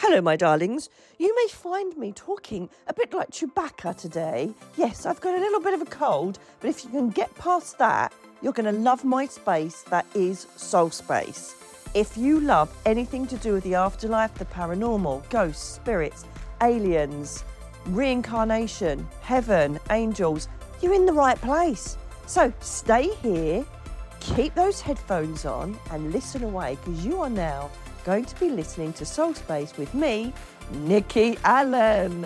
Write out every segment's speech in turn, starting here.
Hello, my darlings. You may find me talking a bit like Chewbacca today. Yes, I've got a little bit of a cold, but if you can get past that, you're going to love my space that is Soul Space. If you love anything to do with the afterlife, the paranormal, ghosts, spirits, aliens, reincarnation, heaven, angels, you're in the right place. So stay here, keep those headphones on and listen away, because you are now going to be listening to Soul Space with me, Nikki Allen.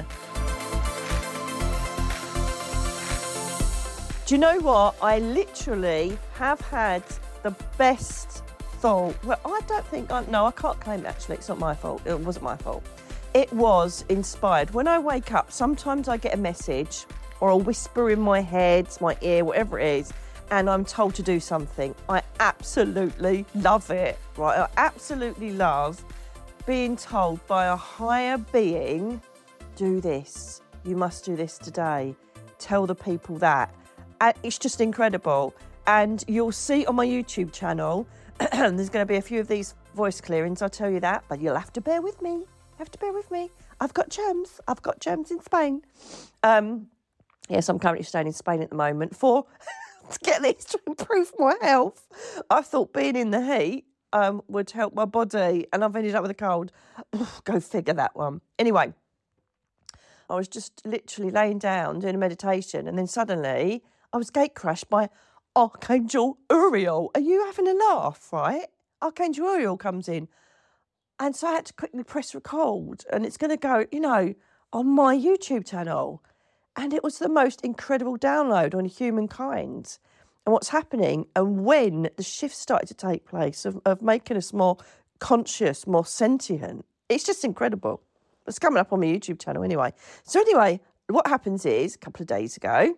Do you know what? I literally have had the best thought. Well, I don't think, I can't claim it actually. It's not my fault. It wasn't my fault. It was inspired. When I wake up, sometimes I get a message or a whisper in my head, my ear, whatever it is, and I'm told to do something. I absolutely love it, right? I absolutely love being told by a higher being, do this, you must do this today, tell the people that. And it's just incredible. And you'll see on my YouTube channel, there's going to be a few of these voice clearings, I'll tell you that, but you'll have to bear with me. I've got germs in Spain. Yes, I'm currently staying in Spain at the moment for... to get this to improve my health. I thought being in the heat would help my body, and I've ended up with a cold. Go figure that one. Anyway, I was just literally laying down doing a meditation, and then suddenly I was gate crashed by Archangel Uriel. Are you having a laugh, right? Archangel Uriel comes in. And so I had to quickly press record, and it's going to go, on my YouTube channel. And it was the most incredible download on humankind and what's happening, and when the shift started to take place of making us more conscious, more sentient. It's just incredible. It's coming up on my YouTube channel anyway. So anyway, what happens is, a couple of days ago,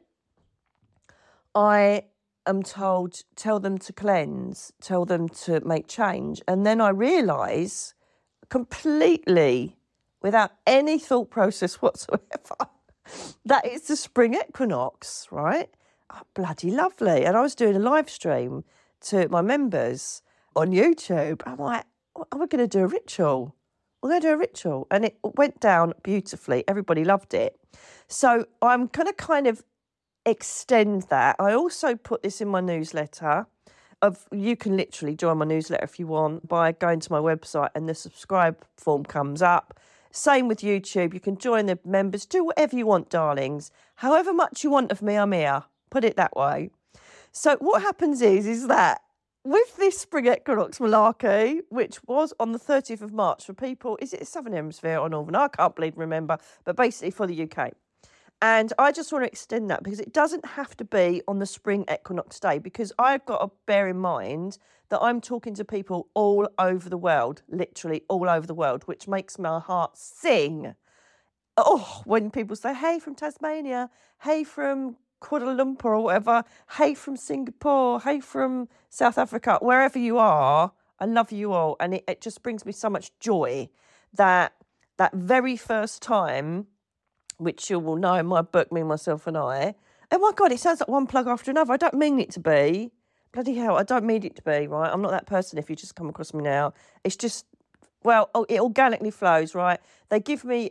I am told, tell them to cleanse, tell them to make change. And then I realise, completely, without any thought process whatsoever, that it's the spring equinox, right? Oh, bloody lovely. And I was doing a live stream to my members on YouTube. I'm like, we're going to do a ritual. We're going to do a ritual. And it went down beautifully. Everybody loved it. So I'm going to kind of extend that. I also put this in my newsletter. You can literally join my newsletter if you want by going to my website, and the subscribe form comes up. Same with YouTube. You can join the members. Do whatever you want, darlings. However much you want of me, I'm here. Put it that way. So what happens is that with this spring equinox malarkey, which was on the 30th of March for people, is it Southern Hemisphere or Northern? I can't believe remember, but basically for the UK. And I just want to extend that because it doesn't have to be on the spring equinox day, because I've got to bear in mind that I'm talking to people all over the world, literally all over the world, which makes my heart sing. Oh, when people say, hey, from Tasmania, hey, from Kuala Lumpur or whatever, hey, from Singapore, hey, from South Africa, wherever you are, I love you all. And it just brings me so much joy that very first time, which you will know in my book, Me, Myself and I. Oh my God, it sounds like one plug after another. I don't mean it to be. Bloody hell, I don't mean it to be, right? I'm not that person if you just come across me now. It's just, it organically flows, right? They give me,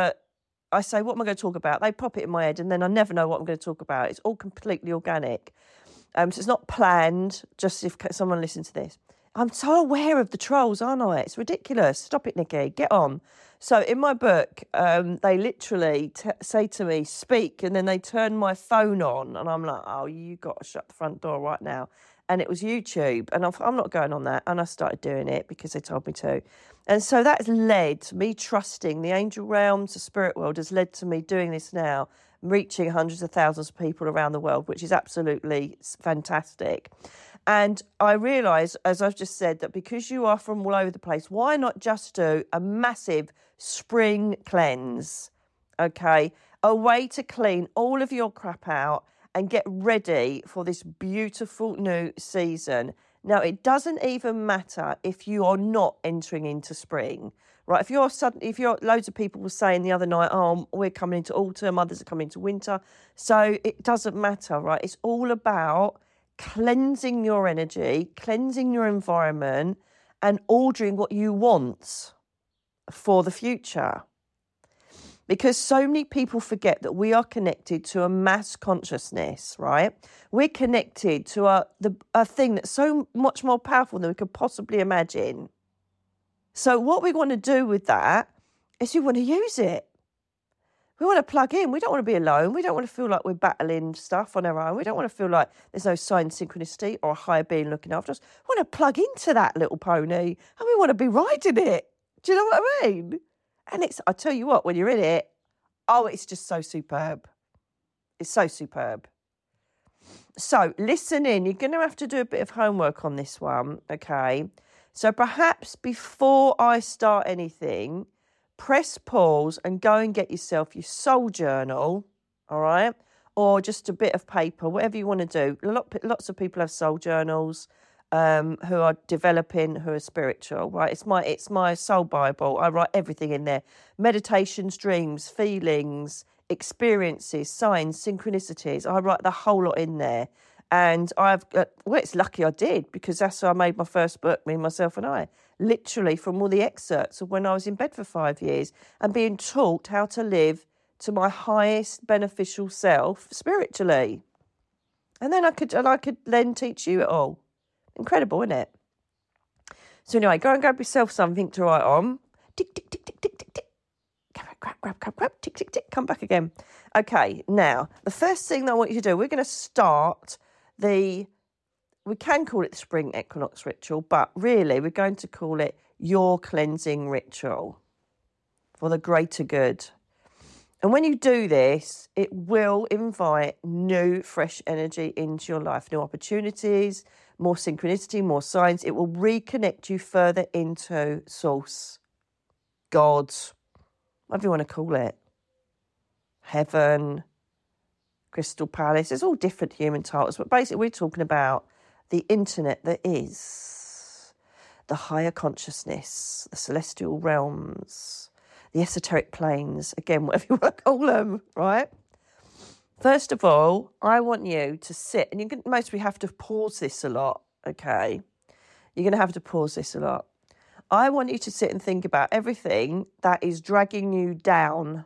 I say, what am I going to talk about? They pop it in my head, and then I never know what I'm going to talk about. It's all completely organic. So it's not planned, just if someone listens to this. I'm so aware of the trolls, aren't I? It's ridiculous. Stop it, Nikki. Get on. So in my book, they literally say to me, speak, and then they turn my phone on, and I'm like, oh, you got to shut the front door right now. And it was YouTube, and I'm not going on that. And I started doing it because they told me to. And so that's led to me trusting the angel realms, the spirit world, has led to me doing this now, reaching hundreds of thousands of people around the world, which is absolutely fantastic. And I realise, as I've just said, that because you are from all over the place, why not just do a massive spring cleanse, okay? A way to clean all of your crap out and get ready for this beautiful new season. Now, it doesn't even matter if you are not entering into spring, right? If you're loads of people were saying the other night, oh, we're coming into autumn, others are coming into winter. So it doesn't matter, right? It's all about cleansing your energy, cleansing your environment, and ordering what you want for the future. Because so many people forget that we are connected to a mass consciousness, right? We're connected to a thing that's so much more powerful than we could possibly imagine. So what we want to do with that is we want to use it. We want to plug in. We don't want to be alone. We don't want to feel like we're battling stuff on our own. We don't want to feel like there's no sign of synchronicity or a higher being looking after us. We want to plug into that little pony and we want to be riding it. Do you know what I mean? And I tell you what, when you're in it, it's just so superb. It's so superb. So listen in. You're going to have to do a bit of homework on this one, okay? So perhaps before I start anything, press pause and go and get yourself your soul journal, all right? Or just a bit of paper, whatever you want to do. Lots of people have soul journals who are developing, who are spiritual, right? It's my soul Bible. I write everything in there. Meditations, dreams, feelings, experiences, signs, synchronicities. I write the whole lot in there. And it's lucky I did, because that's how I made my first book, Me, Myself and I. Literally from all the excerpts of when I was in bed for 5 years and being taught how to live to my highest beneficial self spiritually. And then I could then teach you it all. Incredible, isn't it? So anyway, go and grab yourself something to write on. Tick, tick, tick, tick, tick, tick, tick. Grab, tick, tick, tick, come back again. Okay, now, the first thing that I want you to do, we're going to start we can call it the spring equinox ritual, but really we're going to call it your cleansing ritual for the greater good. And when you do this, it will invite new, fresh energy into your life, new opportunities, more synchronicity, more signs. It will reconnect you further into Source, God, whatever you want to call it, heaven, Crystal Palace. There's all different human titles, but basically we're talking about the internet that is, the higher consciousness, the celestial realms, the esoteric planes, again, whatever you want to call them, right? First of all, I want you to sit, and most of you have to pause this a lot, okay? You're going to have to pause this a lot. I want you to sit and think about everything that is dragging you down,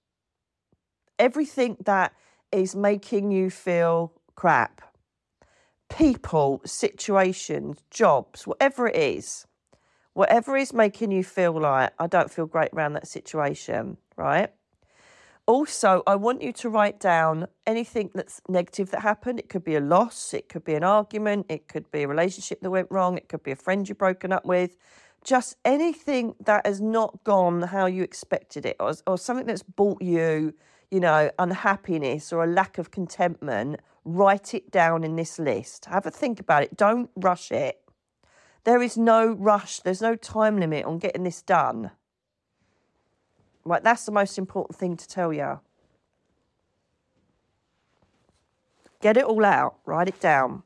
everything that is making you feel crap, people, situations, jobs, whatever it is. Whatever is making you feel like, I don't feel great around that situation, right? Also, I want you to write down anything that's negative that happened. It could be a loss, it could be an argument, it could be a relationship that went wrong, it could be a friend you've broken up with. Just anything that has not gone how you expected it, or something that's brought you, unhappiness or a lack of contentment. Write it down in this list. Have a think about it. Don't rush it. There is no rush. There's no time limit on getting this done. Right, that's the most important thing to tell you. Get it all out. Write it down.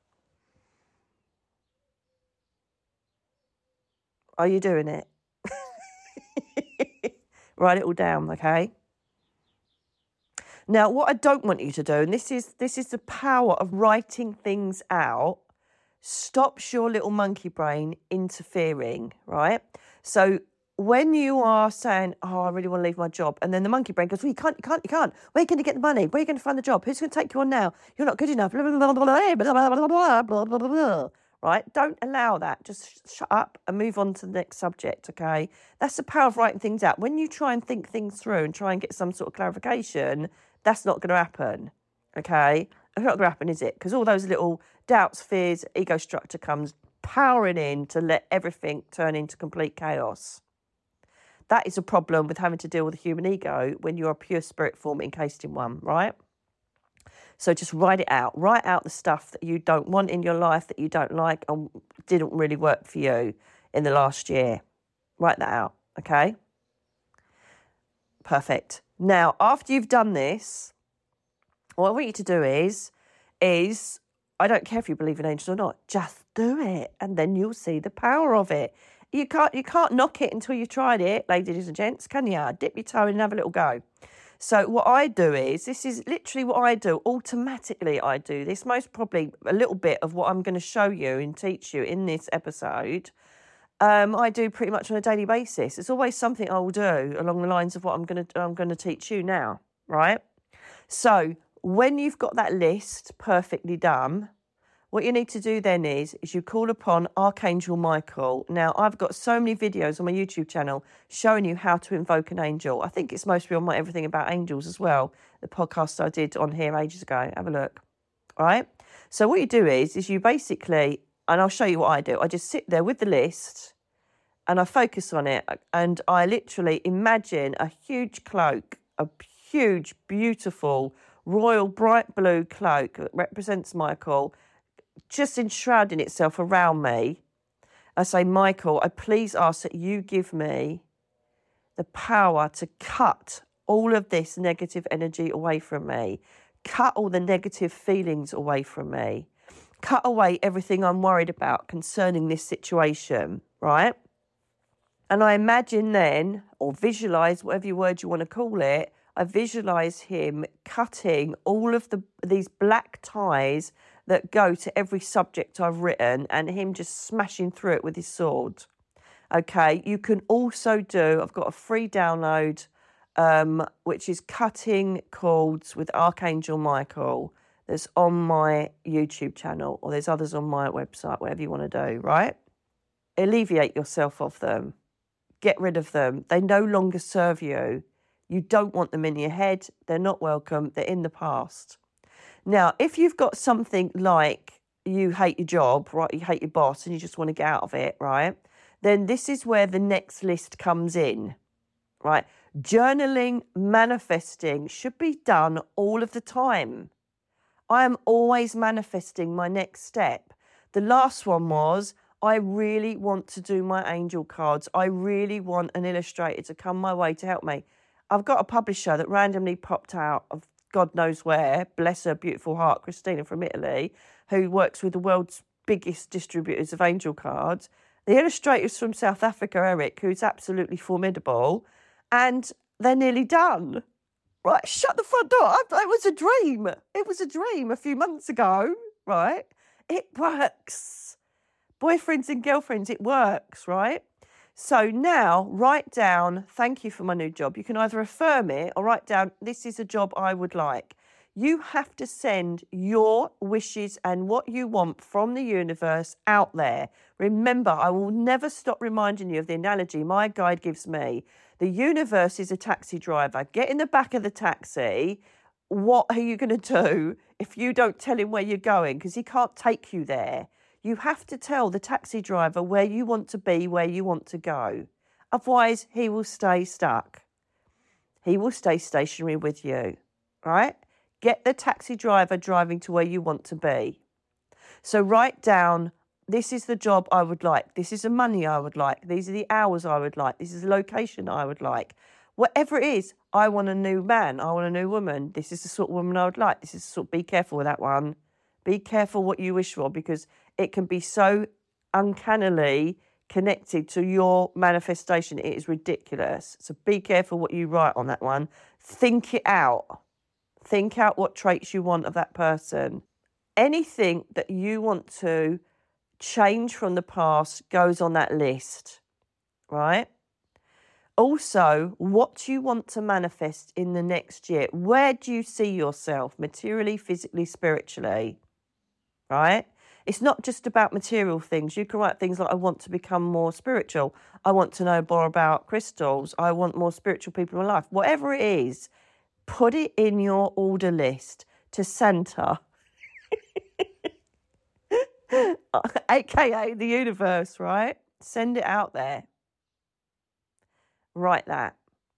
Are you doing it? Write it all down, okay? Now, what I don't want you to do, and this is the power of writing things out, stops your little monkey brain interfering, right? So when you are saying, I really want to leave my job, and then the monkey brain goes, well, you can't. Where are you going to get the money? Where are you going to find the job? Who's going to take you on now? You're not good enough. Blah, blah, blah, blah, blah, blah, blah, blah, blah, blah. Right? Don't allow that. Just shut up and move on to the next subject, okay? That's the power of writing things out. When you try and think things through and try and get some sort of clarification, that's not going to happen, okay? It's not going to happen, is it? Because all those little doubts, fears, ego structure comes powering in to let everything turn into complete chaos. That is a problem with having to deal with the human ego when you're a pure spirit form encased in one, right? So just write it out. Write out the stuff that you don't want in your life, that you don't like and didn't really work for you in the last year. Write that out, okay? Perfect. Now, after you've done this, what I want you to do is I don't care if you believe in angels or not, just do it, and then you'll see the power of it. You can't knock it until you've tried it, ladies and gents, can you? Dip your toe in and have a little go. So what I do is, this is literally what I do. Automatically I do this. Most probably a little bit of what I'm going to show you and teach you in this episode I do pretty much on a daily basis. It's always something I will do along the lines of what I'm going to teach you now, right? So when you've got that list perfectly done, what you need to do then is you call upon Archangel Michael. Now, I've got so many videos on my YouTube channel showing you how to invoke an angel. I think it's mostly on my Everything About Angels as well, the podcast I did on here ages ago. Have a look. All right? So what you do is you basically, and I'll show you what I do. I just sit there with the list and I focus on it. And I literally imagine a huge cloak, a huge, beautiful, royal, bright blue cloak that represents Michael, just enshrouding itself around me. I say, Michael, I please ask that you give me the power to cut all of this negative energy away from me, cut all the negative feelings away from me, cut away everything I'm worried about concerning this situation, right? And I imagine then, or visualise, whatever word you want to call it, I visualise him cutting all of these black ties that go to every subject I've written and him just smashing through it with his sword. Okay, you can also do, I've got a free download, which is Cutting Cords with Archangel Michael, that's on my YouTube channel, or there's others on my website, whatever you want to do, right? Alleviate yourself of them. Get rid of them. They no longer serve you. You don't want them in your head. They're not welcome. They're in the past. Now, if you've got something like you hate your job, right, you hate your boss and you just want to get out of it, right, then this is where the next list comes in, right? Journaling, manifesting should be done all of the time. I am always manifesting my next step. The last one was, I really want to do my angel cards. I really want an illustrator to come my way to help me. I've got a publisher that randomly popped out of God knows where, bless her beautiful heart, Christina from Italy, who works with the world's biggest distributors of angel cards. The illustrator's from South Africa, Eric, who's absolutely formidable, and they're nearly done. Right, shut the front door. It was a dream. It was a dream a few months ago, right? It works. Boyfriends and girlfriends, it works, right? So now write down, thank you for my new job. You can either affirm it or write down, this is a job I would like. You have to send your wishes and what you want from the universe out there. Remember, I will never stop reminding you of the analogy my guide gives me. The universe is a taxi driver. Get in the back of the taxi. What are you going to do if you don't tell him where you're going? Because he can't take you there. You have to tell the taxi driver where you want to be, where you want to go. Otherwise, he will stay stuck. He will stay stationary with you, right? Get the taxi driver driving to where you want to be. So write down, this is the job I would like. This is the money I would like. These are the hours I would like. This is the location I would like. Whatever it is, I want a new man. I want a new woman. This is the sort of woman I would like. This is the sort, be careful with that one. Be careful what you wish for, because it can be so uncannily connected to your manifestation. It is ridiculous. So be careful what you write on that one. Think it out. Think out what traits you want of that person. Anything that you want to change from the past goes on that list, right? Also, what do you want to manifest in the next year? Where do you see yourself materially, physically, spiritually, right? It's not just about material things. You can write things like, I want to become more spiritual. I want to know more about crystals. I want more spiritual people in my life. Whatever it is, put it in your order list to Santa, aka the universe, right? Send it out there. Write that.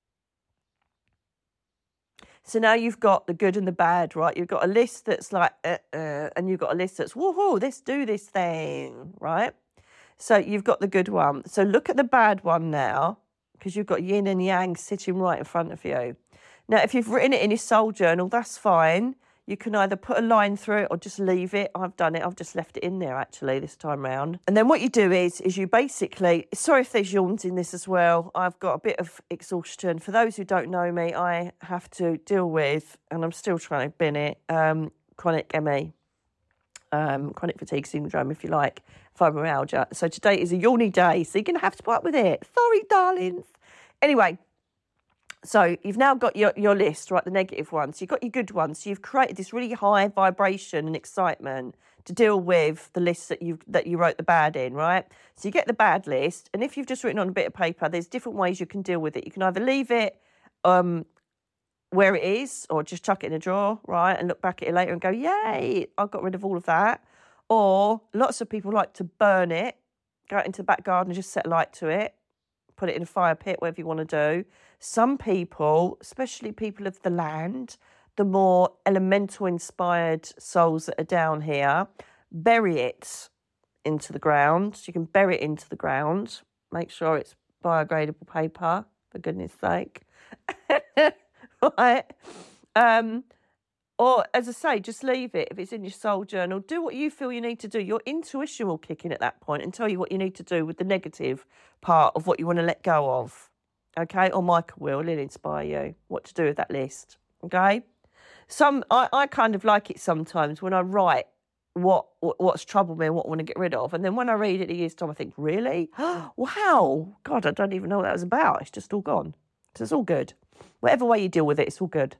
So now you've got the good and the bad, right? You've got a list that's like, and you've got a list that's, woohoo, let's do this thing, right? So you've got the good one. So look at the bad one now, because you've got yin and yang sitting right in front of you. Now, if you've written it in your soul journal, that's fine. You can either put a line through it or just leave it. I've done it. I've just left it in there, actually, this time round. And then what you do is you basically, sorry if there's yawns in this as well. I've got a bit of exhaustion. For those who don't know me, I have to deal with, and I'm still trying to bin it, chronic ME. chronic fatigue syndrome, if you like, fibromyalgia. So today is a yawny day, so you're going to have to put up with it. Sorry, darlings. Anyway, so you've now got your list, right, the negative ones. You've got your good ones. So you've created this really high vibration and excitement to deal with the list that you wrote the bad in, right? So you get the bad list, and if you've just written on a bit of paper, there's different ways you can deal with it. You can either leave it where it is, or just chuck it in a drawer, right, and look back at it later and go, yay, I got rid of all of that. Or lots of people like to burn it, go out into the back garden and just set light to it, put it in a fire pit, whatever you want to do. Some people, especially people of the land, the more elemental inspired souls that are down here, bury it into the ground. So you can bury it into the ground. Make sure it's biodegradable paper, for goodness sake. Right? Or, as I say, just leave it if it's in your soul journal. Do what you feel you need to do. Your intuition will kick in at that point and tell you what you need to do with the negative part of what you want to let go of. Okay? Or Michael will. He'll inspire you what to do with that list. Okay? I kind of like it sometimes when I write what's troubled me and what I want to get rid of. And then when I read it a year's time, I think, really? Wow. God, I don't even know what that was about. It's just all gone. So it's all good. Whatever way you deal with it, it's all good.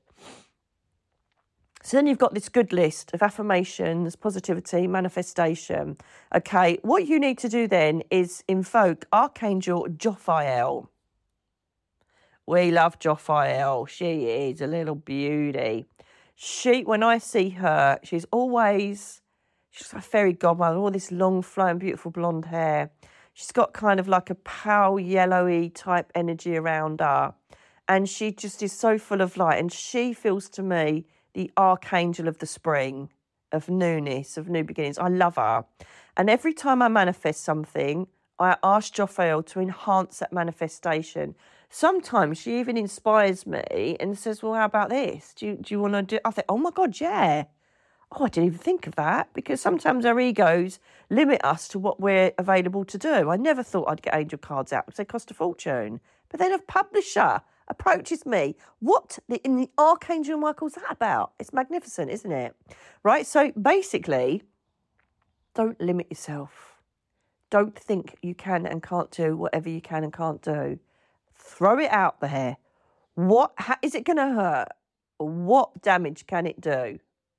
So then you've got this good list of affirmations, positivity, manifestation. Okay, what you need to do then is invoke Archangel Jophiel. We love Jophiel. She is a little beauty. When I see her, she's got a fairy godmother, all this long, flowing, beautiful blonde hair. She's got kind of like a pale, yellowy type energy around her. And she just is so full of light. And she feels to me the archangel of the spring, of newness, of new beginnings. I love her. And every time I manifest something, I ask Jophiel to enhance that manifestation. Sometimes she even inspires me and says, well, how about this? Do you want to do it? I think, oh my God, yeah. Oh, I didn't even think of that, because sometimes our egos limit us to what we're available to do. I never thought I'd get angel cards out because they cost a fortune. But then a publisher approaches me. What in the Archangel Michael's that about? It's magnificent, isn't it? Right? So basically, don't limit yourself. Don't think you can and can't do whatever you can and can't do. Throw it out there. Is it going to hurt? What damage can it do?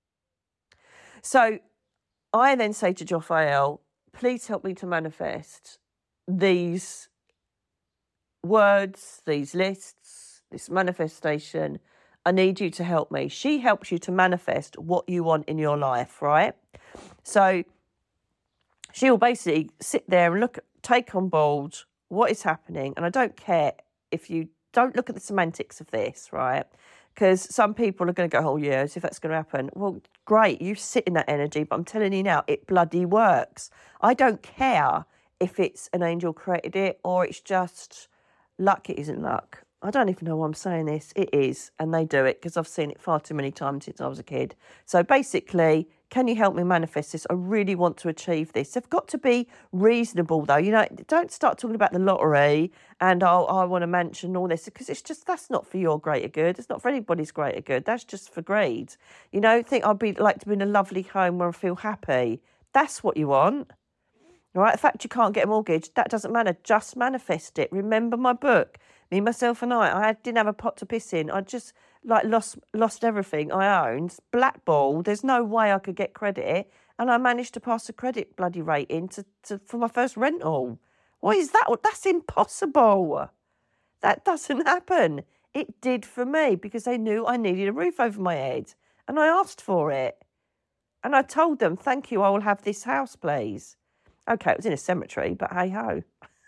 So I then say to Jophiel, please help me to manifest these words, these lists, this manifestation. I need you to help me. She helps you to manifest what you want in your life, right? So she'll basically sit there and take on board what is happening. And I don't care if you don't look at the semantics of this, right? Because some people are going to go, oh, yeah, as if that's going to happen. Well, great, you sit in that energy, but I'm telling you now, it bloody works. I don't care if it's an angel created it or it's just luck. It isn't luck. I don't even know why I'm saying this. It is, and they do it because I've seen it far too many times since I was a kid. So basically, can you help me manifest this? I really want to achieve this. They've got to be reasonable, though. You know, don't start talking about the lottery and, oh, I want a mansion and all this, because that's not for your greater good. It's not for anybody's greater good. That's just for greed. You know, think I'd like to be in a lovely home where I feel happy. That's what you want. All right, the fact you can't get a mortgage, that doesn't matter. Just manifest it. Remember my book, Me, Myself and I didn't have a pot to piss in. I just lost everything I owned, blackballed. There's no way I could get credit, and I managed to pass a credit bloody rating for my first rental. What is that? That's impossible. That doesn't happen. It did for me because they knew I needed a roof over my head, and I asked for it. And I told them, thank you, I will have this house, please. Okay, it was in a cemetery, but hey-ho.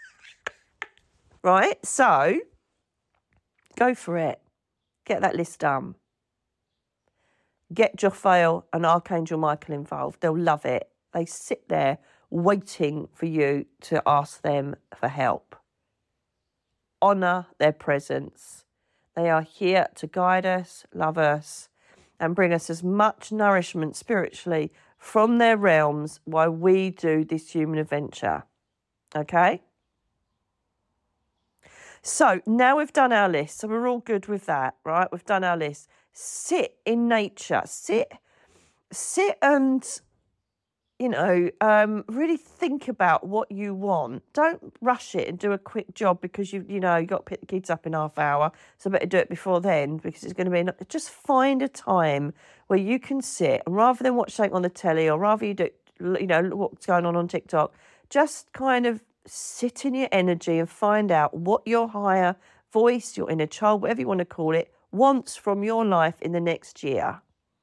Right, so go for it. Get that list done. Get Jophiel and Archangel Michael involved. They'll love it. They sit there waiting for you to ask them for help. Honour their presence. They are here to guide us, love us, and bring us as much nourishment spiritually from their realms while we do this human adventure. Okay? So now we've done our list. So we're all good with that, right? We've done our list. Sit in nature. Sit and really think about what you want. Don't rush it and do a quick job because you got to pick the kids up in half an hour. So I better do it before then because it's going to be. Just find a time where you can sit and rather than watch something on the telly or rather you do, what's going on TikTok, just kind of sit in your energy and find out what your higher voice, your inner child, whatever you want to call it, wants from your life in the next year.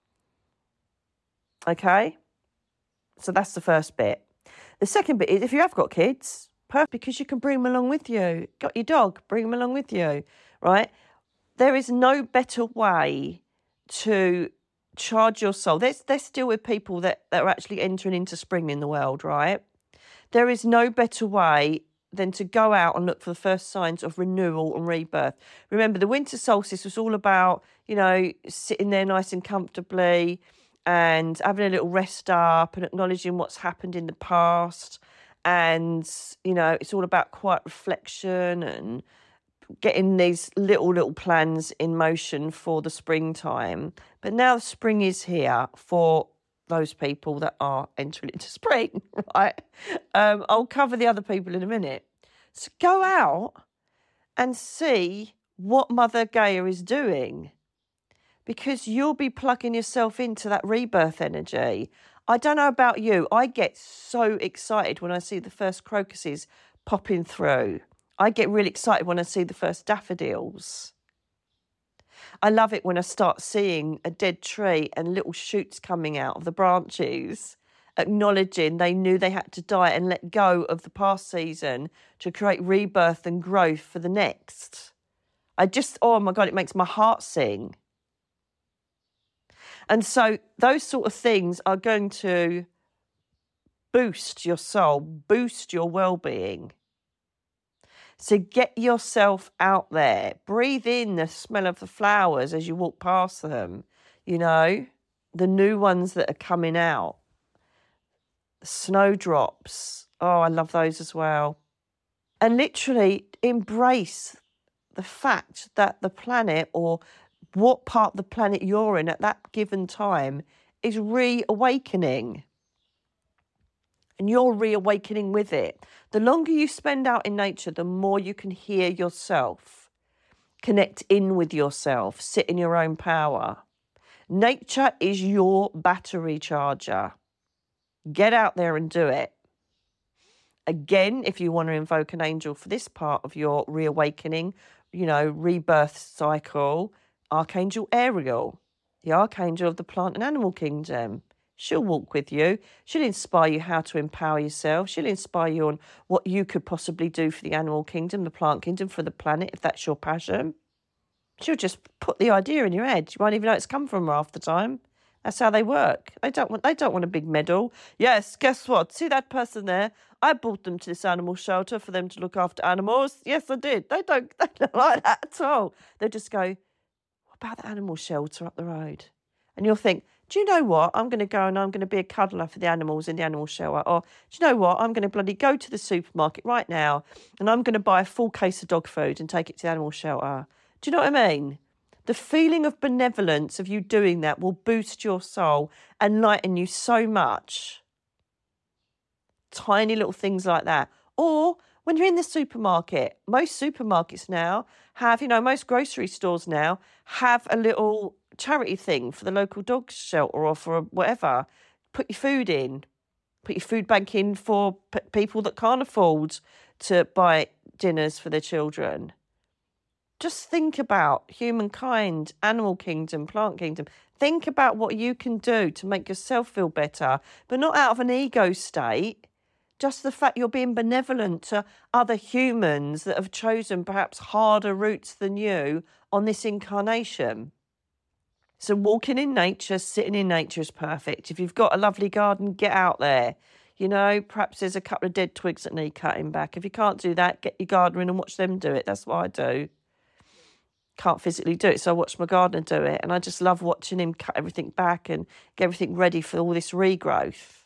Okay? So that's the first bit. The second bit is if you have got kids, perfect, because you can bring them along with you. Got your dog, bring them along with you, right? There is no better way to charge your soul. Let's deal with people that are actually entering into spring in the world, right? There is no better way than to go out and look for the first signs of renewal and rebirth. Remember, the winter solstice was all about, sitting there nice and comfortably and having a little rest up and acknowledging what's happened in the past. And, it's all about quiet reflection and getting these little plans in motion for the springtime. But now spring is here for those people that are entering into spring, right? I'll cover the other people in a minute. So go out and see what Mother Gaia is doing because you'll be plugging yourself into that rebirth energy. I don't know about you. I get so excited when I see the first crocuses popping through. I get really excited when I see the first daffodils. I love it when I start seeing a dead tree and little shoots coming out of the branches, acknowledging they knew they had to die and let go of the past season to create rebirth and growth for the next. Oh my God, it makes my heart sing. And so those sort of things are going to boost your soul, boost your well-being. So get yourself out there. Breathe in the smell of the flowers as you walk past them. The new ones that are coming out. The snowdrops. Oh, I love those as well. And literally embrace the fact that the planet or what part of the planet you're in at that given time is reawakening. And you're reawakening with it. The longer you spend out in nature, the more you can hear yourself, connect in with yourself, sit in your own power. Nature is your battery charger. Get out there and do it. Again, if you want to invoke an angel for this part of your reawakening, rebirth cycle, Archangel Ariel, the archangel of the plant and animal kingdom. She'll walk with you. She'll inspire you how to empower yourself. She'll inspire you on what you could possibly do for the animal kingdom, the plant kingdom, for the planet, if that's your passion. She'll just put the idea in your head. You won't even know it's come from her half the time. That's how they work. They don't want a big medal. Yes, guess what? See that person there? I brought them to this animal shelter for them to look after animals. Yes, I did. They don't like that at all. They'll just go, what about the animal shelter up the road? And you'll think, do you know what? I'm going to go and I'm going to be a cuddler for the animals in the animal shelter. Or, do you know what? I'm going to bloody go to the supermarket right now and I'm going to buy a full case of dog food and take it to the animal shelter. Do you know what I mean? The feeling of benevolence of you doing that will boost your soul and lighten you so much. Tiny little things like that. Or when you're in the supermarket, most supermarkets now have, most grocery stores now have a little charity thing for the local dog shelter or for whatever. Put your food in. Put your food bank in for people that can't afford to buy dinners for their children. Just think about humankind, animal kingdom, plant kingdom. Think about what you can do to make yourself feel better, but not out of an ego state. Just the fact you're being benevolent to other humans that have chosen perhaps harder routes than you on this incarnation. So walking in nature, sitting in nature is perfect. If you've got a lovely garden, get out there. Perhaps there's a couple of dead twigs that need cutting back. If you can't do that, get your gardener in and watch them do it. That's what I do. Can't physically do it, so I watch my gardener do it. And I just love watching him cut everything back and get everything ready for all this regrowth.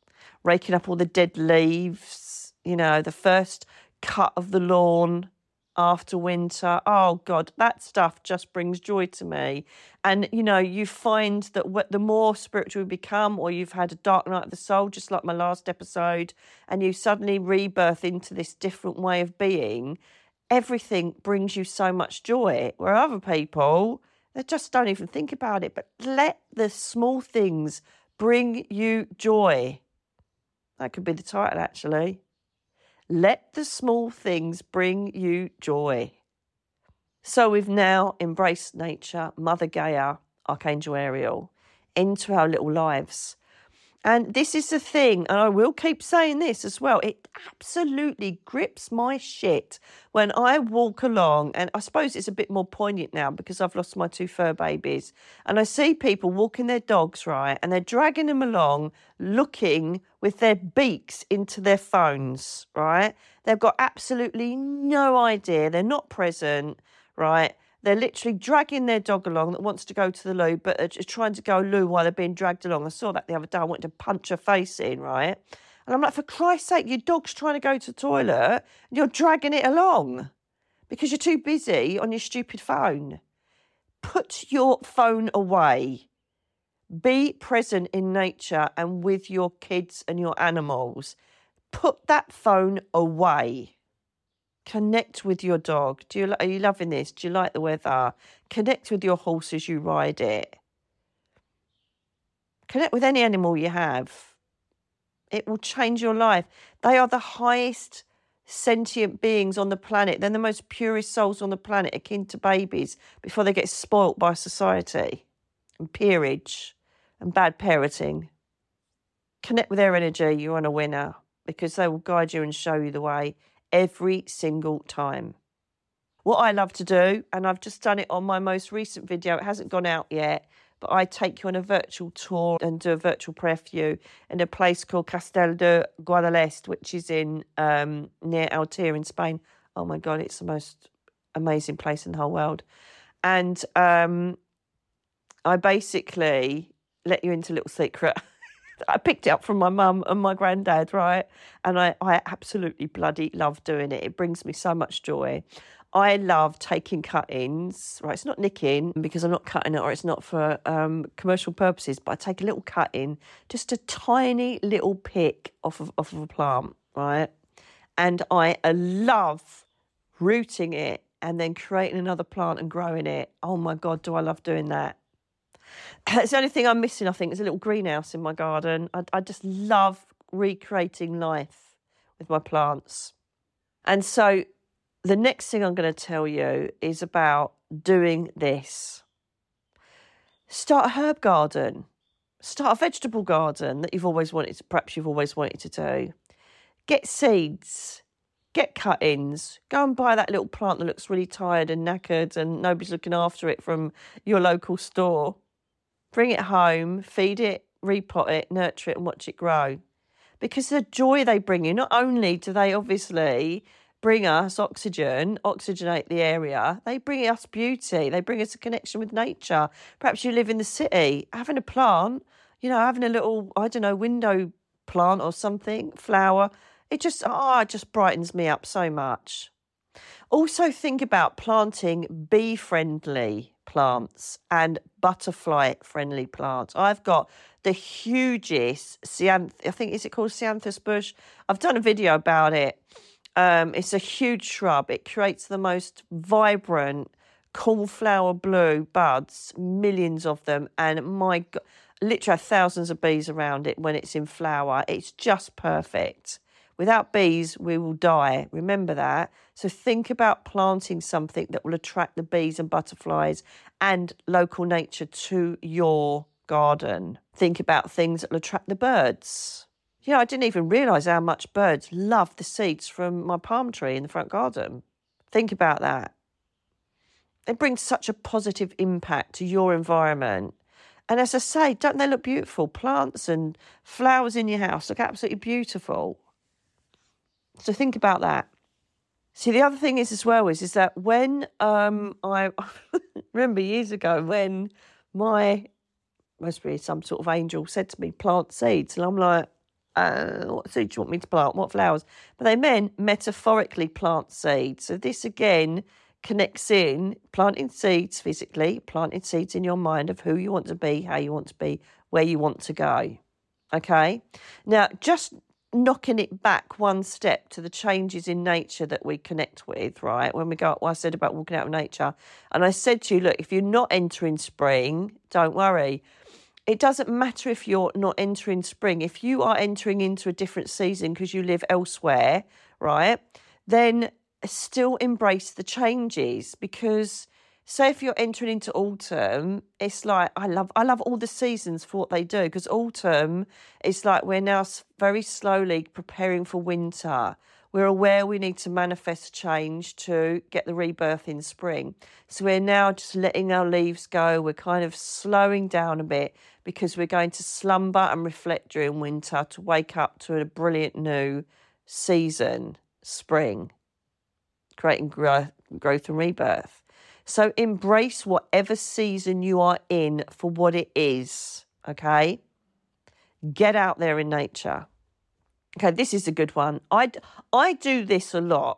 Raking up all the dead leaves, the first cut of the lawn, after winter. Oh, God, that stuff just brings joy to me. And, you know, you find that the more spiritual you become, or you've had a dark night of the soul, just like my last episode, and you suddenly rebirth into this different way of being, everything brings you so much joy. Where other people, they just don't even think about it. But let the small things bring you joy. That could be the title, actually. Let the small things bring you joy. So we've now embraced nature, Mother Gaia, Archangel Ariel, into our little lives. And this is the thing, and I will keep saying this as well, it absolutely grips my shit when I walk along, and I suppose it's a bit more poignant now because I've lost my 2 fur babies, and I see people walking their dogs, right, and they're dragging them along, looking with their beaks into their phones, right? They've got absolutely no idea, they're not present, right? They're literally dragging their dog along that wants to go to the loo, but are trying to go loo while they're being dragged along. I saw that the other day. I wanted to punch her face in, right? And I'm like, for Christ's sake, your dog's trying to go to the toilet and you're dragging it along because you're too busy on your stupid phone. Put your phone away. Be present in nature and with your kids and your animals. Put that phone away. Connect with your dog. Are you loving this? Do you like the weather? Connect with your horse as you ride it. Connect with any animal you have. It will change your life. They are the highest sentient beings on the planet. They're the most purest souls on the planet, akin to babies, before they get spoilt by society and peerage and bad parenting. Connect with their energy. You're on a winner because they will guide you and show you the way every single time. What I love to do, and I've just done it on my most recent video, it hasn't gone out yet, but I take you on a virtual tour and do a virtual prayer for you in a place called Castel de Guadalest, which is in near Altea in Spain. Oh my God, it's the most amazing place in the whole world. And I basically let you into a little secret. I picked it up from my mum and my granddad, right? And I absolutely bloody love doing it. It brings me so much joy. I love taking cut-ins, right? It's not nicking because I'm not cutting it or it's not for commercial purposes, but I take a little cut-in, just a tiny little pick off of a plant, right? And I love rooting it and then creating another plant and growing it. Oh my God, do I love doing that. It's the only thing I'm missing, I think, is a little greenhouse in my garden. I just love recreating life with my plants. And so the next thing I'm going to tell you is about doing this. Start a herb garden. Start a vegetable garden that you've always wanted to do. Get seeds. Get cut-ins. Go and buy that little plant that looks really tired and knackered and nobody's looking after it from your local store. Bring it home, feed it, repot it, nurture it and watch it grow. Because the joy they bring you, not only do they obviously bring us oxygenate the area, they bring us beauty, they bring us a connection with nature. Perhaps you live in the city, having a plant, having a little, window plant or something, flower, it just brightens me up so much. Also think about planting bee-friendly plants and butterfly-friendly plants. I've got the hugest is it called Ceanthus bush? I've done a video about it. It's a huge shrub. It creates the most vibrant cornflower blue buds, millions of them, and my God, literally thousands of bees around it when it's in flower. It's just perfect. Without bees, we will die. Remember that. So think about planting something that will attract the bees and butterflies and local nature to your garden. Think about things that will attract the birds. I didn't even realise how much birds love the seeds from my palm tree in the front garden. Think about that. It brings such a positive impact to your environment. And as I say, don't they look beautiful? Plants and flowers in your house look absolutely beautiful. So think about that. See, the other thing is that when I remember years ago when must be some sort of angel said to me, plant seeds. And I'm like, what seed do you want me to plant? What flowers? But they meant metaphorically plant seeds. So this again connects in planting seeds physically, planting seeds in your mind of who you want to be, how you want to be, where you want to go. Okay? Now, just knocking it back one step to the changes in nature that we connect with, right? When we go, I said about walking out of nature, and I said to you, look, if you're not entering spring, don't worry. It doesn't matter if you're not entering spring. If you are entering into a different season because you live elsewhere, right, then still embrace the changes, because say if you're entering into autumn, it's like I love all the seasons for what they do, because autumn is like we're now very slowly preparing for winter. We're aware we need to manifest change to get the rebirth in spring. So we're now just letting our leaves go. We're kind of slowing down a bit because we're going to slumber and reflect during winter to wake up to a brilliant new season, spring, creating growth and rebirth. So embrace whatever season you are in for what it is, okay? Get out there in nature. Okay, this is a good one. I do this a lot.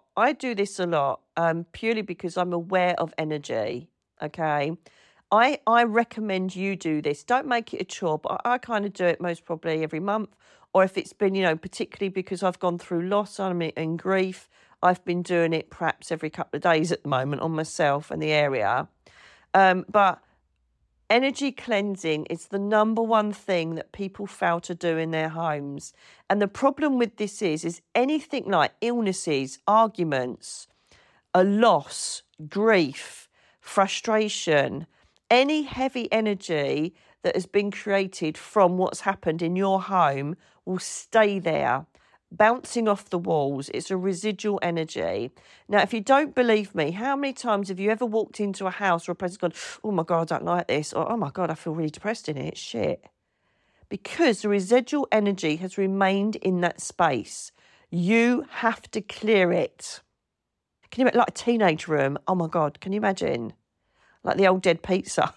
Purely because I'm aware of energy, okay? I recommend you do this. Don't make it a chore, but I kind of do it most probably every month. Or if it's been, particularly because I've gone through loss and grief, I've been doing it perhaps every couple of days at the moment on myself and the area. But energy cleansing is the number one thing that people fail to do in their homes. And the problem with this is anything like illnesses, arguments, a loss, grief, frustration, any heavy energy that has been created from what's happened in your home will stay there, bouncing off the walls. It's a residual energy. Now, if you don't believe me, how many times have you ever walked into a house or a place and gone, oh my God, I don't like this, or oh my God, I feel really depressed in it, it's shit? Because the residual energy has remained in that space. You have to clear it. Can you imagine, like a teenage room? Oh my God, can you imagine? Like the old dead pizza.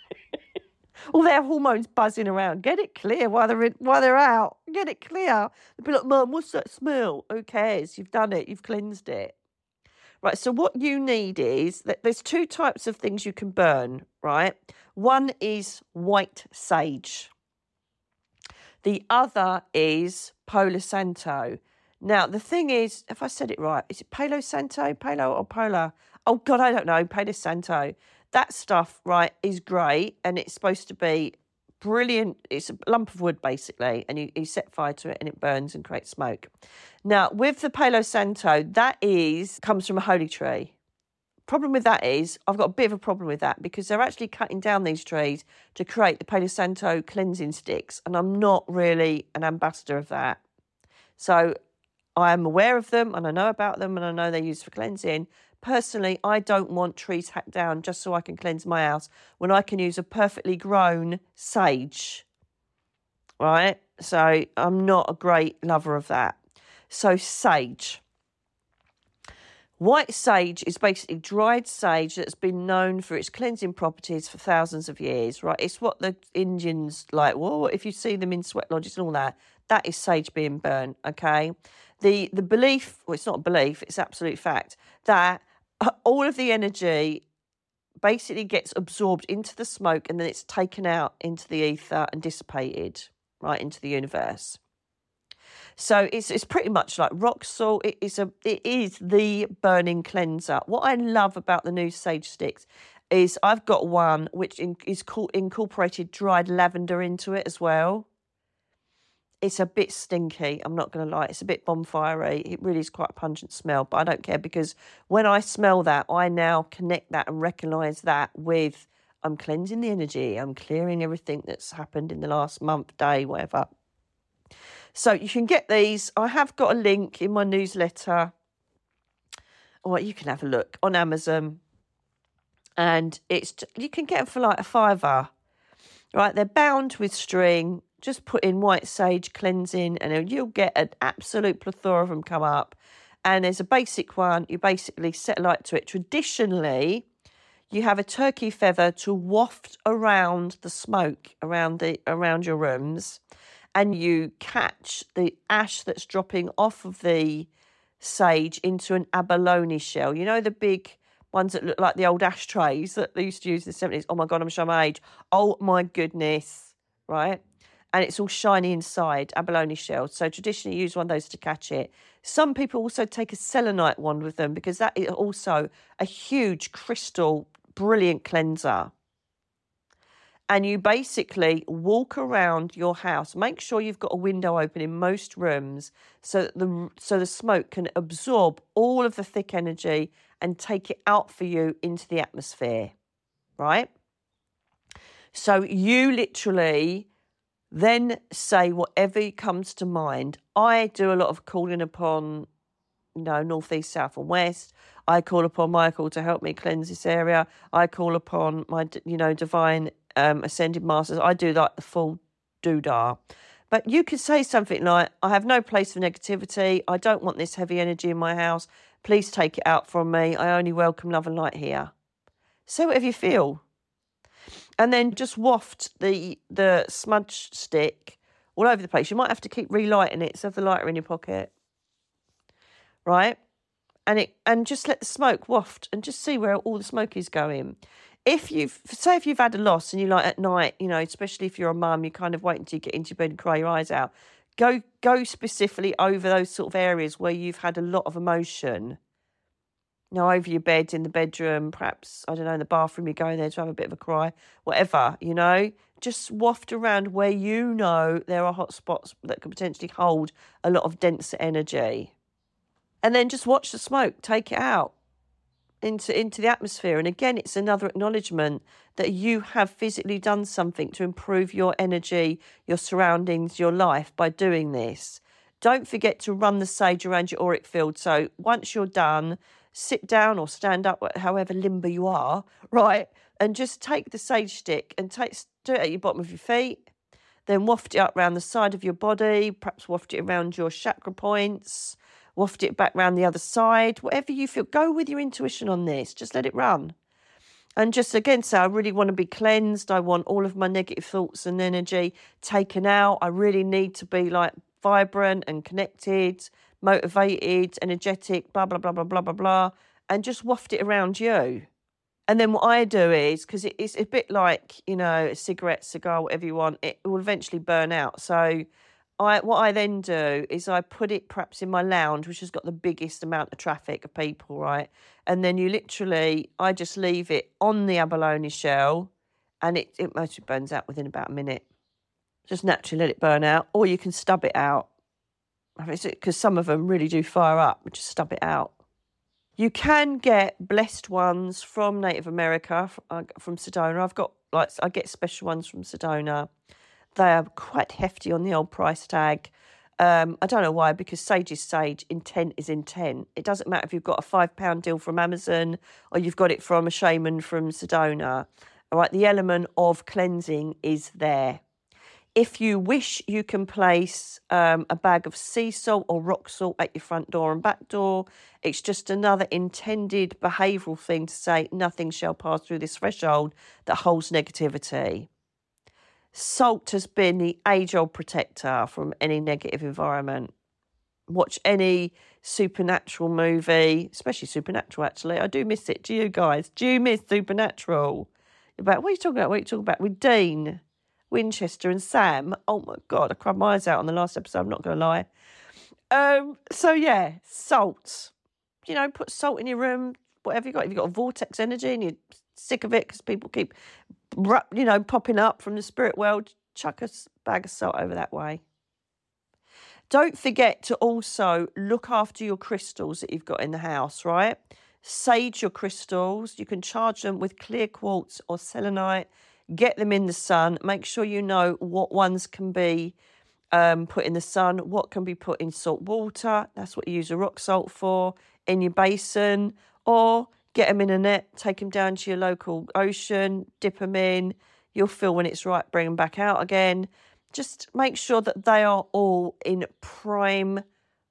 All their hormones buzzing around. Get it clear while they're out. Get it clear. They'll be like, Mum, what's that smell? Who cares? You've done it. You've cleansed it. Right, so what you need is that there's two types of things you can burn, right? One is white sage. The other is Palo Santo. Now, the thing is, if I said it right, is it Palo Santo? Palo or Polar? Oh, God, I don't know. Palo Santo. That stuff, right, is great, and it's supposed to be brilliant. It's a lump of wood, basically, and you set fire to it, and it burns and creates smoke. Now, with the Palo Santo, comes from a holy tree. Problem with that is, I've got a bit of a problem with that, because they're actually cutting down these trees to create the Palo Santo cleansing sticks, and I'm not really an ambassador of that. So I am aware of them, and I know about them, and I know they're used for cleansing. Personally, I don't want trees hacked down just so I can cleanse my house when I can use a perfectly grown sage, right? So I'm not a great lover of that. So sage. White sage is basically dried sage that's been known for its cleansing properties for thousands of years, right? It's what the Indians like. Well, if you see them in sweat lodges and all that, that is sage being burnt, okay? The belief, well, it's not a belief, it's absolute fact, that all of the energy basically gets absorbed into the smoke and then it's taken out into the ether and dissipated right into the universe. So it's pretty much like rock salt. It is the burning cleanser. What I love about the new sage sticks is I've got one which is incorporated dried lavender into it as well. It's a bit stinky, I'm not going to lie. It's a bit bonfire-y. It really is quite a pungent smell, but I don't care, because when I smell that, I now connect that and recognise that with I'm cleansing the energy, I'm clearing everything that's happened in the last month, day, whatever. So you can get these. I have got a link in my newsletter, or you can have a look on Amazon, and you can get them for like $5, right? They're bound with string. Just put in white sage cleansing and you'll get an absolute plethora of them come up. And there's a basic one. You basically set a light to it. Traditionally, you have a turkey feather to waft around the smoke around your rooms. and you catch the ash that's dropping off of the sage into an abalone shell. You know, the big ones that look like the old ashtrays that they used to use in the 70s. Oh my God, I'm showing my age. Oh my goodness, right? And it's all shiny inside, abalone shells. So traditionally you use one of those to catch it. Some people also take a selenite wand with them because that is also a huge crystal, brilliant cleanser. And you basically walk around your house. Make sure you've got a window open in most rooms so that the smoke can absorb all of the thick energy and take it out for you into the atmosphere, right? So you literally then say whatever comes to mind. I do a lot of calling upon, north, east, south and west. I call upon Michael to help me cleanse this area. I call upon my, divine ascended masters. I do like the full doodah. But you could say something like, I have no place for negativity. I don't want this heavy energy in my house. Please take it out from me. I only welcome love and light here. Say whatever you feel. And then just waft the smudge stick all over the place. You might have to keep relighting it, so have the lighter in your pocket. Right? And just let the smoke waft and just see where all the smoke is going. If you've had a loss and you like at night, especially if you're a mum, you kind of wait until you get into bed and cry your eyes out. Go specifically over those sort of areas where you've had a lot of emotion. Over your bed, in the bedroom, perhaps, I don't know, in the bathroom, you're going there to have a bit of a cry, whatever, Just waft around where there are hot spots that could potentially hold a lot of denser energy. And then just watch the smoke, take it out into the atmosphere. And again, it's another acknowledgement that you have physically done something to improve your energy, your surroundings, your life by doing this. Don't forget to run the sage around your auric field. So once you're done, sit down or stand up, however limber you are, right? And just take the sage stick and do it at your bottom of your feet. Then waft it up around the side of your body, perhaps waft it around your chakra points, waft it back round the other side, whatever you feel. Go with your intuition on this. Just let it run. And just again say, I really want to be cleansed. I want all of my negative thoughts and energy taken out. I really need to be like vibrant and connected, motivated, energetic, blah, blah, blah, blah, blah, blah, blah. And just waft it around you. And then what I do is, because it's a bit like, a cigarette, cigar, whatever you want, it will eventually burn out. So what I then do is I put it perhaps in my lounge, which has got the biggest amount of traffic of people, right? And then I just leave it on the abalone shell and it mostly burns out within about a minute. Just naturally let it burn out, or you can stub it out. Because some of them really do fire up, just stub it out. You can get blessed ones from Native America, from Sedona. I get special ones from Sedona. They are quite hefty on the old price tag. I don't know why, because sage is sage, intent is intent. It doesn't matter if you've got a £5 deal from Amazon or you've got it from a shaman from Sedona. All right, the element of cleansing is there. If you wish, you can place a bag of sea salt or rock salt at your front door and back door. It's just another intended behavioural thing to say nothing shall pass through this threshold that holds negativity. Salt has been the age-old protector from any negative environment. Watch any supernatural movie, especially Supernatural, actually. I do miss it. Do you guys? Do you miss Supernatural? What are you talking about? What are you talking about? With Dean Winchester and Sam. Oh, my God. I cried my eyes out on the last episode. I'm not going to lie. Salt. Put salt in your room, whatever you got. If you've got a vortex energy and you're sick of it because people keep popping up from the spirit world, chuck a bag of salt over that way. Don't forget to also look after your crystals that you've got in the house, right? Sage your crystals. You can charge them with clear quartz or selenite. Get them in the sun. Make sure you know what ones can be put in the sun, what can be put in salt water. That's what you use a rock salt for, in your basin, or get them in a net, take them down to your local ocean, dip them in. You'll feel when it's right, bring them back out again. Just make sure that they are all in prime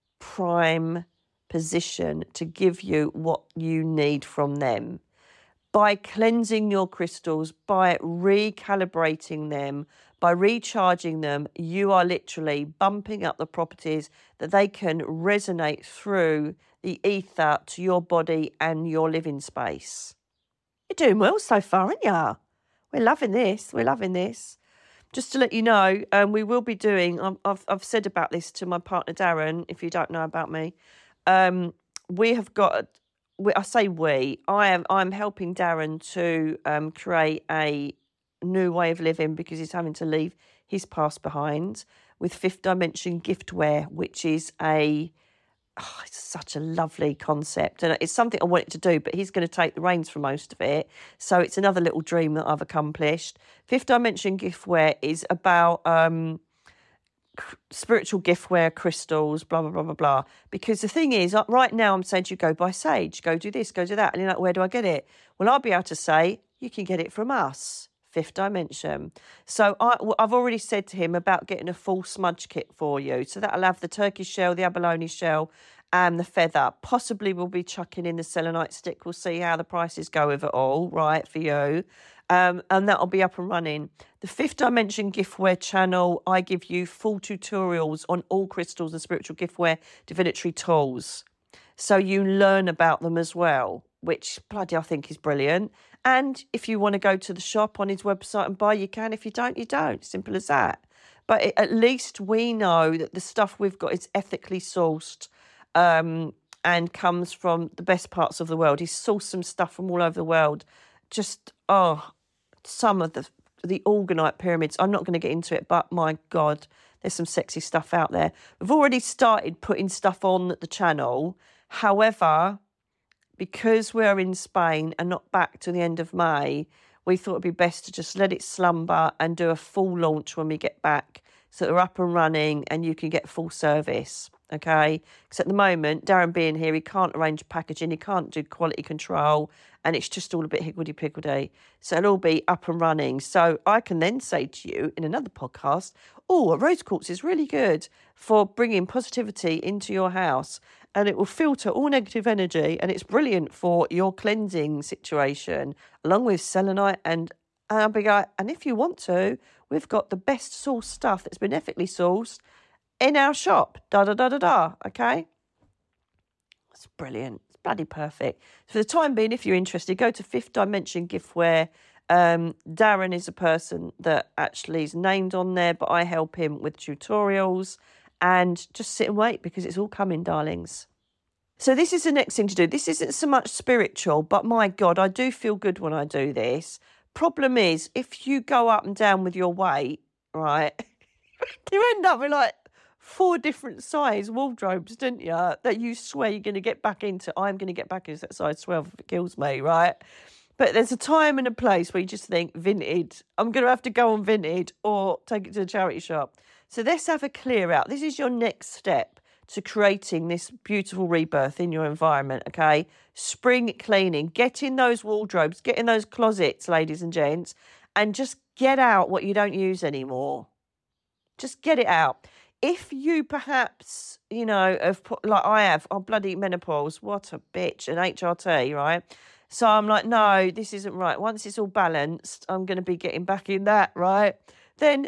position to give you what you need from them. by cleansing your crystals, by recalibrating them, by recharging them, you are literally bumping up the properties that they can resonate through the ether to your body and your living space. You're doing well so far, aren't you? We're loving this. We're loving this. Just to let you know, we will be doing, I've said about this to my partner Darren, if you don't know about me. We have got, I say I'm helping Darren to create a new way of living because he's having to leave his past behind with Fifth Dimension Giftware, which is it's such a lovely concept, and it's something I wanted to do, but he's going to take the reins for most of it. So it's another little dream that I've accomplished. Fifth Dimension Giftware is about spiritual giftware, crystals, blah, blah, blah, blah, blah. Because the thing is, right now I'm saying to you, go buy sage, go do this, go do that. And you're like, where do I get it? Well, I'll be able to say, you can get it from us. Fifth Dimension. So I've already said to him about getting a full smudge kit for you. So that'll have the turkey shell, the abalone shell, and the feather. Possibly we'll be chucking in the selenite stick. We'll see how the prices go with it all, right, for you. And that'll be up and running. The Fifth Dimension Giftware channel, I give you full tutorials on all crystals and spiritual giftware divinatory tools. So you learn about them as well, which bloody I think is brilliant. And if you want to go to the shop on his website and buy, you can. If you don't, you don't. Simple as that. But at least we know that the stuff we've got is ethically sourced and comes from the best parts of the world. He's sourced some stuff from all over the world. Just, some of the Orgonite pyramids. I'm not going to get into it, but my God, there's some sexy stuff out there. We've already started putting stuff on the channel. However, because we're in Spain and not back to the end of May, we thought it'd be best to just let it slumber and do a full launch when we get back so that we're up and running and you can get full service, okay? Because at the moment, Darren being here, he can't arrange packaging, he can't do quality control, and it's just all a bit higgledy-piggledy. So it'll all be up and running. So I can then say to you in another podcast, a rose quartz is really good for bringing positivity into your house, and it will filter all negative energy, and it's brilliant for your cleansing situation, along with selenite and ambigite. And if you want to, we've got the best sourced stuff that's been ethically sourced in our shop. Okay? It's brilliant. It's bloody perfect. For the time being, if you're interested, go to Fifth Dimension Giftware. Darren is a person that actually is named on there, but I help him with tutorials. And just sit and wait because it's all coming, darlings. So this is the next thing to do. This isn't so much spiritual, but my God, I do feel good when I do this. Problem is, if you go up and down with your weight, right, you end up with like 4 different size wardrobes, don't you? That you swear you're going to get back into. I'm going to get back into that size 12 if it kills me, right? But there's a time and a place where you just think, Vinted, I'm going to have to go on Vinted or take it to a charity shop. So let's have a clear out. This is your next step to creating this beautiful rebirth in your environment, okay? Spring cleaning, get in those wardrobes, get in those closets, ladies and gents, and just get out what you don't use anymore. Just get it out. If you perhaps, have put, like I have, bloody menopause, what a bitch, an HRT, right? So I'm like, no, this isn't right. Once it's all balanced, I'm going to be getting back in that, right? Then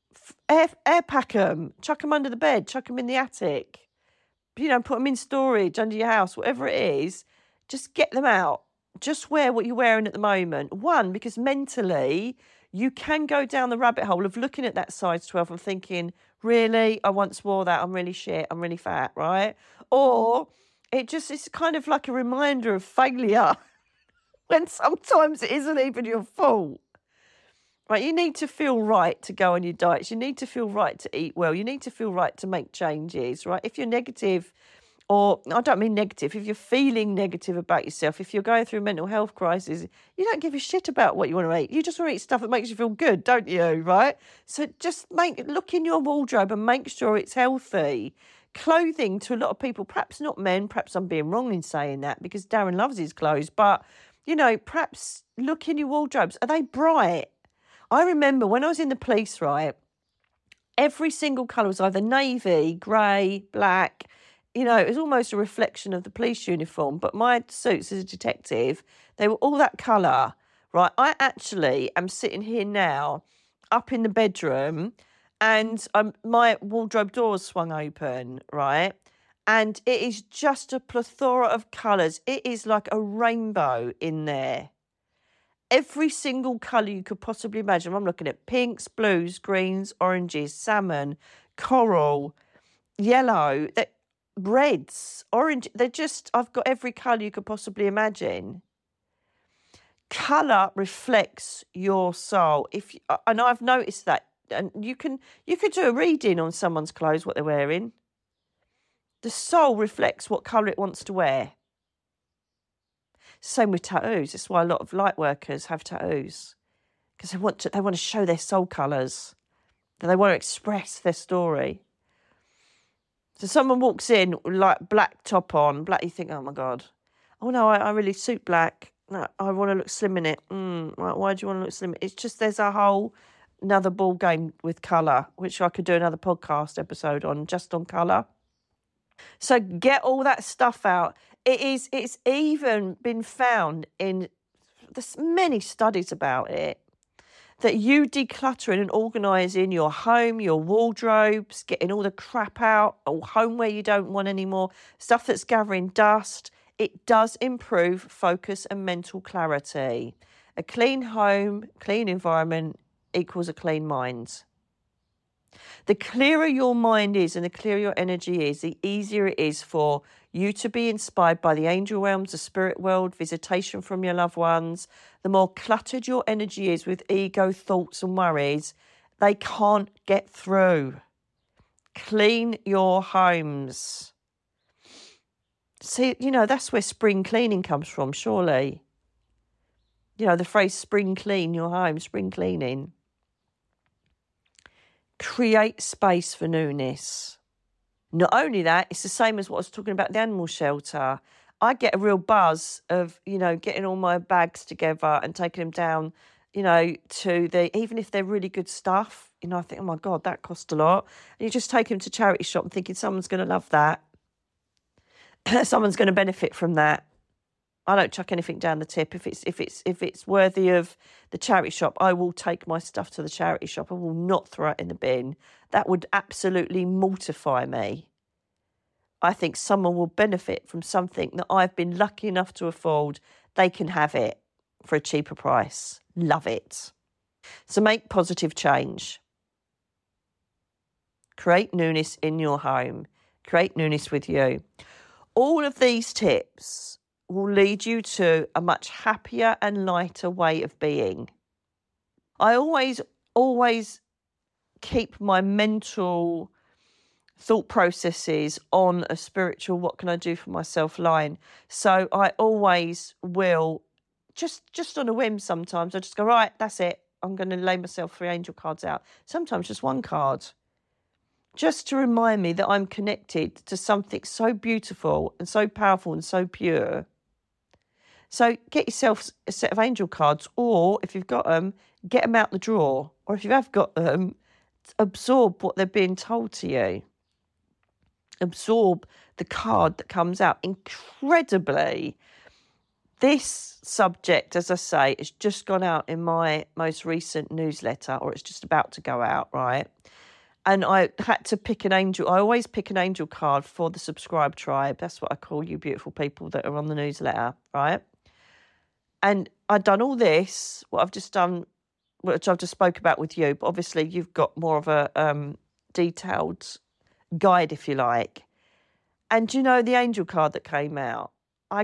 air pack them, chuck them under the bed, chuck them in the attic, put them in storage under your house, whatever it is, just get them out. Just wear what you're wearing at the moment. One, because mentally you can go down the rabbit hole of looking at that size 12 and thinking, really, I once wore that, I'm really shit, I'm really fat, right? Or it's kind of like a reminder of failure when sometimes it isn't even your fault. Right, you need to feel right to go on your diets. You need to feel right to eat well. You need to feel right to make changes, right? If you're negative, or I don't mean negative, if you're feeling negative about yourself, if you're going through a mental health crisis, you don't give a shit about what you want to eat. You just want to eat stuff that makes you feel good, don't you, right? So just look in your wardrobe and make sure it's healthy. Clothing to a lot of people, perhaps not men, perhaps I'm being wrong in saying that because Darren loves his clothes, but, perhaps look in your wardrobes. Are they bright? I remember when I was in the police, right, every single colour was either navy, grey, black. you know, it was almost a reflection of the police uniform. But my suits as a detective, they were all that colour, right? I actually am sitting here now up in the bedroom and my wardrobe doors swung open, right? And it is just a plethora of colours. It is like a rainbow in there. Every single colour you could possibly imagine. I'm looking at pinks, blues, greens, oranges, salmon, coral, yellow, reds, orange. I've got every colour you could possibly imagine. Colour reflects your soul. And I've noticed that. And you could do a reading on someone's clothes, what they're wearing. The soul reflects what colour it wants to wear. Same with tattoos. That's why a lot of light workers have tattoos, because they want to show their soul colours. They want to express their story. So someone walks in with like black top on, black. You think, oh my God, oh no, I really suit black. No, I want to look slim in it. Why do you want to look slim? It's just there's a whole another ball game with colour, which I could do another podcast episode on, just on colour. So get all that stuff out. It's even been found in there's many studies about it, that you decluttering and organising your home, your wardrobes, getting all the crap out, or homeware you don't want anymore, stuff that's gathering dust, it does improve focus and mental clarity. A clean home, clean environment equals a clean mind. The clearer your mind is and the clearer your energy is, the easier it is for you to be inspired by the angel realms, the spirit world, visitation from your loved ones. The more cluttered your energy is with ego, thoughts and worries, they can't get through. Clean your homes. See, you know, that's where spring cleaning comes from, surely. You know, the phrase spring clean your home, spring cleaning. Create space for newness. Not only that, it's the same as what I was talking about the animal shelter. I get a real buzz of, you know, getting all my bags together and taking them down, you know, even if they're really good stuff, you know, I think, oh my God, that cost a lot. And you just take them to charity shop and thinking someone's going to love that. Someone's going to benefit from that. I don't chuck anything down the tip. If it's worthy of the charity shop, I will take my stuff to the charity shop. I will not throw it in the bin. That would absolutely mortify me. I think someone will benefit from something that I've been lucky enough to afford. They can have it for a cheaper price. Love it. So make positive change. Create newness in your home. Create newness with you. All of these tips will lead you to a much happier and lighter way of being. I always keep my mental thought processes on a spiritual, what can I do for myself line. So I always will, just on a whim sometimes, I just go, right, that's it. I'm going to lay myself 3 angel cards out. Sometimes just 1 card. Just to remind me that I'm connected to something so beautiful and so powerful and so pure. So get yourself a set of angel cards, or if you've got them, get them out the drawer. Or if you have got them, absorb what they're being told to you. Absorb the card that comes out. Incredibly, this subject, as I say, has just gone out in my most recent newsletter, or it's just about to go out, right? And I had to pick an angel. I always pick an angel card for the subscribe tribe. That's what I call you beautiful people that are on the newsletter, right? And I'd done all this, what I've just done, which I've just spoke about with you, but obviously you've got more of a detailed guide, if you like. And you know, the angel card that came out, I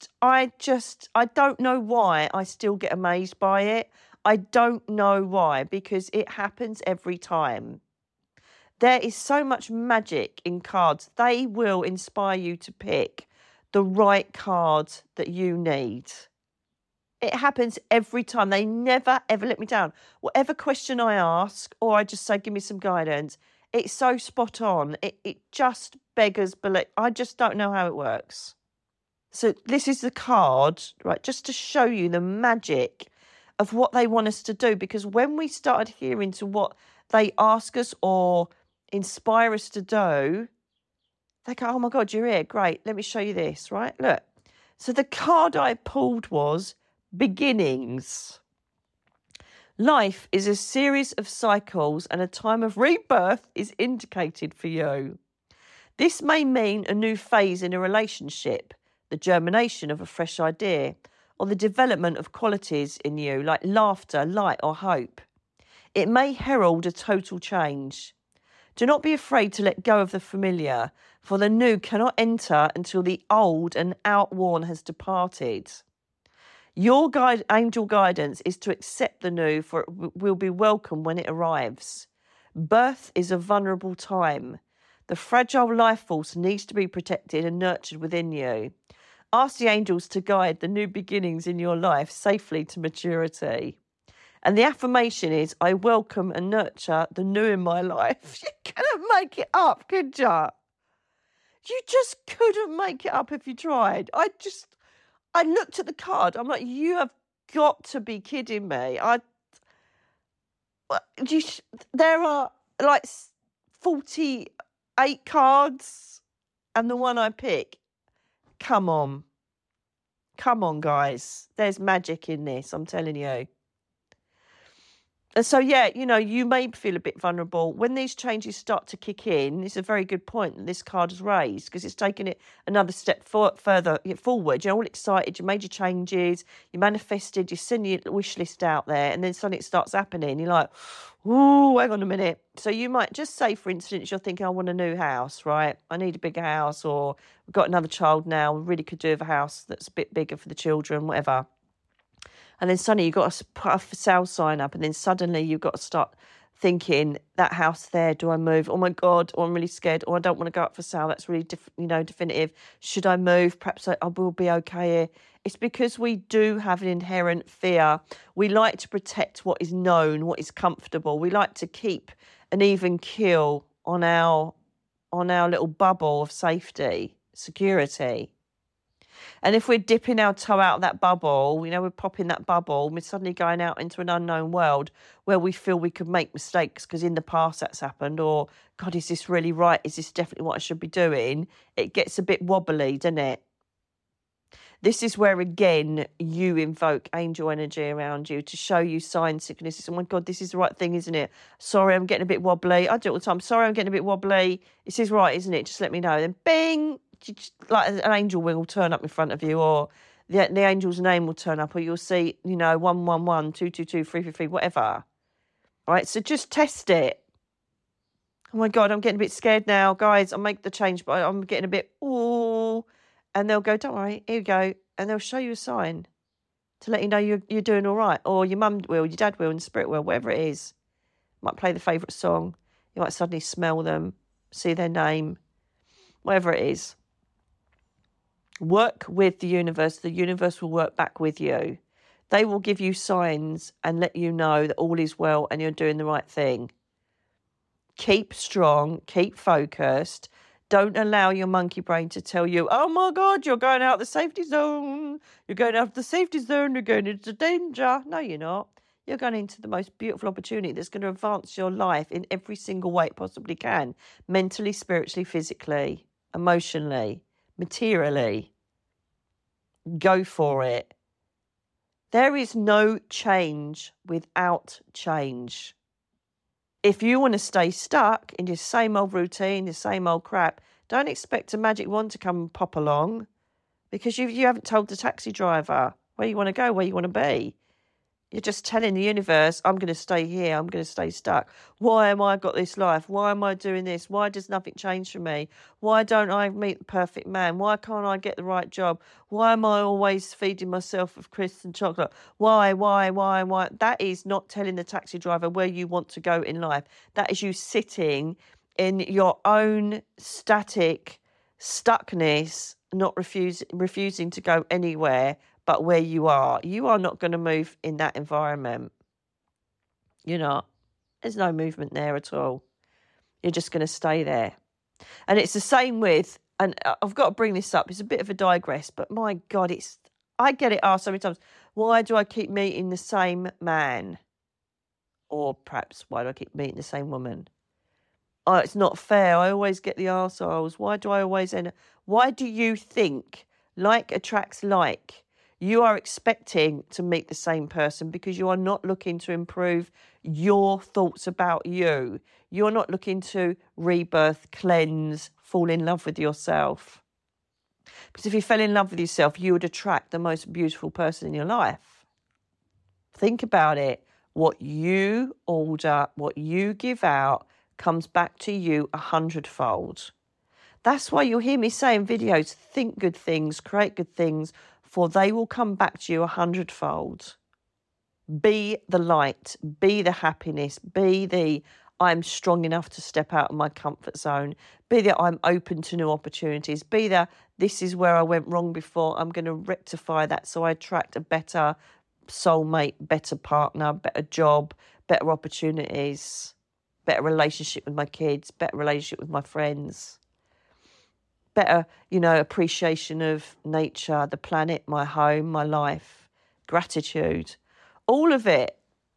don't know why I still get amazed by it. I don't know why, because it happens every time. There is so much magic in cards. They will inspire you to pick the right card that you need. It happens every time. They never, ever let me down. Whatever question I ask, or I just say, give me some guidance, it's so spot on. It just beggars belief. I just don't know how it works. So this is the card, right, just to show you the magic of what they want us to do. Because when we start adhering to what they ask us or inspire us to do, They go, oh my God, you're here. Great. Let me show you this, right? Look. So the card I pulled was beginnings. Life is a series of cycles and a time of rebirth is indicated for you. This may mean a new phase in a relationship, the germination of a fresh idea, or the development of qualities in you like laughter, light, or hope. It may herald a total change. Do not be afraid to let go of the familiar, for the new cannot enter until the old and outworn has departed. Your angel guidance is to accept the new, for it will be welcome when it arrives. Birth is a vulnerable time. The fragile life force needs to be protected and nurtured within you. Ask the angels to guide the new beginnings in your life safely to maturity. And the affirmation is, I welcome and nurture the new in my life. You couldn't make it up, could you? You just couldn't make it up if you tried. I looked at the card. I'm like, you have got to be kidding me. There are like 48 cards and the one I pick. Come on, guys. There's magic in this, I'm telling you. And so, yeah, you may feel a bit vulnerable. When these changes start to kick in, it's a very good point that this card has raised, because it's taken it another step further forward. You're all excited, you made your changes, you manifested, you send your wish list out there, and then suddenly it starts happening. You're like, ooh, hang on a minute. So you might just say, for instance, you're thinking, I want a new house, right? I need a bigger house, or we've got another child now, we really could do with a house that's a bit bigger for the children, whatever. And then suddenly you've got to put a for sale sign up, and then suddenly you've got to start thinking, that house there, do I move? Oh my God, or I'm really scared, or I don't want to go up for sale. That's really definitive. Should I move? Perhaps I will be okay here. It's because we do have an inherent fear. We like to protect what is known, what is comfortable. We like to keep an even keel on our little bubble of safety, security. And if we're dipping our toe out of that bubble, we're popping that bubble, we're suddenly going out into an unknown world where we feel we could make mistakes because in the past that's happened, or, God, is this really right? Is this definitely what I should be doing? It gets a bit wobbly, doesn't it? This is where, again, you invoke angel energy around you to show you signs, sicknesses. Oh, my God, this is the right thing, isn't it? Sorry, I'm getting a bit wobbly. I do it all the time. Sorry, I'm getting a bit wobbly. This is right, isn't it? Just let me know. Then, bing! Like an angel wing will turn up in front of you, or the angel's name will turn up, or you'll see, 111, 222, 333, whatever. Right, so just test it. Oh my God, I'm getting a bit scared now, guys. I'll make the change, but I'm getting a bit, ooh. And they'll go, don't worry, here you go. And they'll show you a sign to let you know you're doing all right. Or your mum will, your dad will, and the spirit will, whatever it is. Might play the favourite song. You might suddenly smell them, see their name, whatever it is. Work with the universe will work back with you. They will give you signs and let you know that all is well and you're doing the right thing. Keep strong, keep focused. Don't allow your monkey brain to tell you, oh my God, you're going out of the safety zone. You're going out of the safety zone, you're going into danger. No, you're not. You're going into the most beautiful opportunity that's going to advance your life in every single way it possibly can. Mentally, spiritually, physically, emotionally, materially. Go for it. There is no change without change. If you want to stay stuck in your same old routine, the same old crap, don't expect a magic wand to come and pop along, because you haven't told the taxi driver where you want to go, where you want to be. You're just telling the universe, I'm going to stay here, I'm going to stay stuck. Why am I got this life? Why am I doing this? Why does nothing change for me? Why don't I meet the perfect man? Why can't I get the right job? Why am I always feeding myself with crisps and chocolate? Why? That is not telling the taxi driver where you want to go in life. That is you sitting in your own static stuckness, not refusing to go anywhere but where you are. You are not going to move in that environment. You're not. There's no movement there at all. You're just going to stay there. And it's the same with, and I've got to bring this up, it's a bit of a digress, but my God, I get it asked so many times, why do I keep meeting the same man? Or perhaps, why do I keep meeting the same woman? Oh, it's not fair. I always get the arseholes. Why do I always end? Why do you think like attracts like? You are expecting to meet the same person because you are not looking to improve your thoughts about you. You're not looking to rebirth, cleanse, fall in love with yourself. Because if you fell in love with yourself, you would attract the most beautiful person in your life. Think about it. What you order, what you give out, comes back to you 100-fold. That's why you'll hear me say in videos, think good things, create good things, for they will come back to you 100-fold. Be the light, be the happiness, be the I'm strong enough to step out of my comfort zone, be that I'm open to new opportunities, be that this is where I went wrong before, I'm going to rectify that so I attract a better soulmate, better partner, better job, better opportunities, better relationship with my kids, better relationship with my friends, better, appreciation of nature, the planet, my home, my life, gratitude, all of it,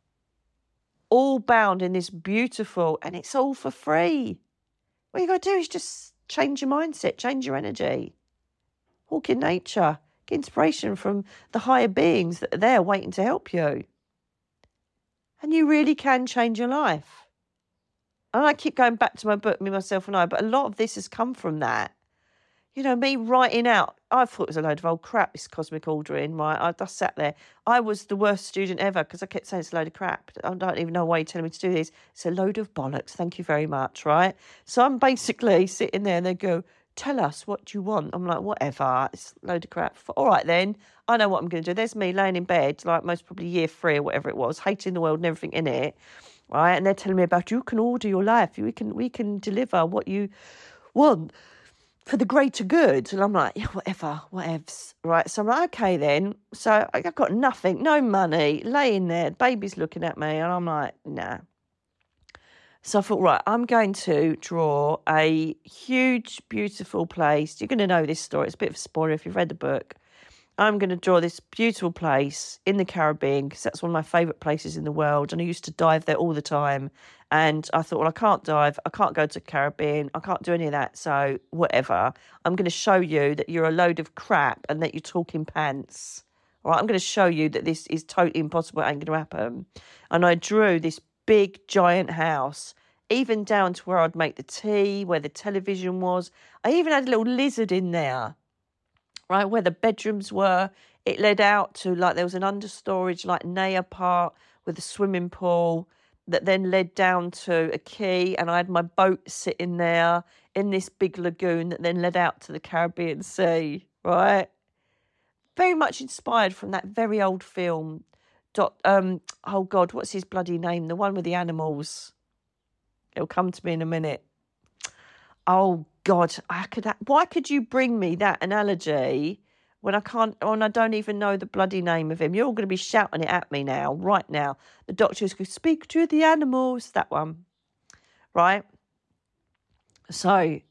all bound in this beautiful, and it's all for free. What you got to do is just change your mindset, change your energy, walk in nature, get inspiration from the higher beings that are there waiting to help you. And you really can change your life. And I keep going back to my book, Me, Myself and I, but a lot of this has come from that. Me writing out, I thought it was a load of old crap, this cosmic ordering, right? I just sat there. I was the worst student ever because I kept saying it's a load of crap. I don't even know why you're telling me to do this. It's a load of bollocks. Thank you very much, right? So I'm basically sitting there and they go, tell us what you want. I'm like, whatever, it's a load of crap. All right then, I know what I'm going to do. There's me laying in bed, like most probably year 3 or whatever it was, hating the world and everything in it, right? And they're telling me about you can order your life. We can deliver what you want for the greater good. And I'm like, yeah, whatevs. Right, so I'm like, okay then. So I've got nothing, no money, laying there, baby's looking at me, and I'm like, nah. So I thought, right, I'm going to draw a huge, beautiful place. You're going to know this story. It's a bit of a spoiler if you've read the book. I'm going to draw this beautiful place in the Caribbean because that's one of my favourite places in the world. And I used to dive there all the time. And I thought, well, I can't dive. I can't go to the Caribbean. I can't do any of that. So whatever. I'm going to show you that you're a load of crap and that you're talking pants. All right, I'm going to show you that this is totally impossible. It ain't going to happen. And I drew this big, giant house, even down to where I'd make the tea, where the television was. I even had a little lizard in there. Right, where the bedrooms were, it led out to, there was an understorage, Naya part with a swimming pool that then led down to a quay, and I had my boat sitting there in this big lagoon that then led out to the Caribbean Sea, right? Very much inspired from that very old film. Oh God, what's his bloody name? The one with the animals. It'll come to me in a minute. Oh God, why could you bring me that analogy when I don't even know the bloody name of him? You're all going to be shouting it at me now, right now. The doctors go, speak to the animals, that one, right? So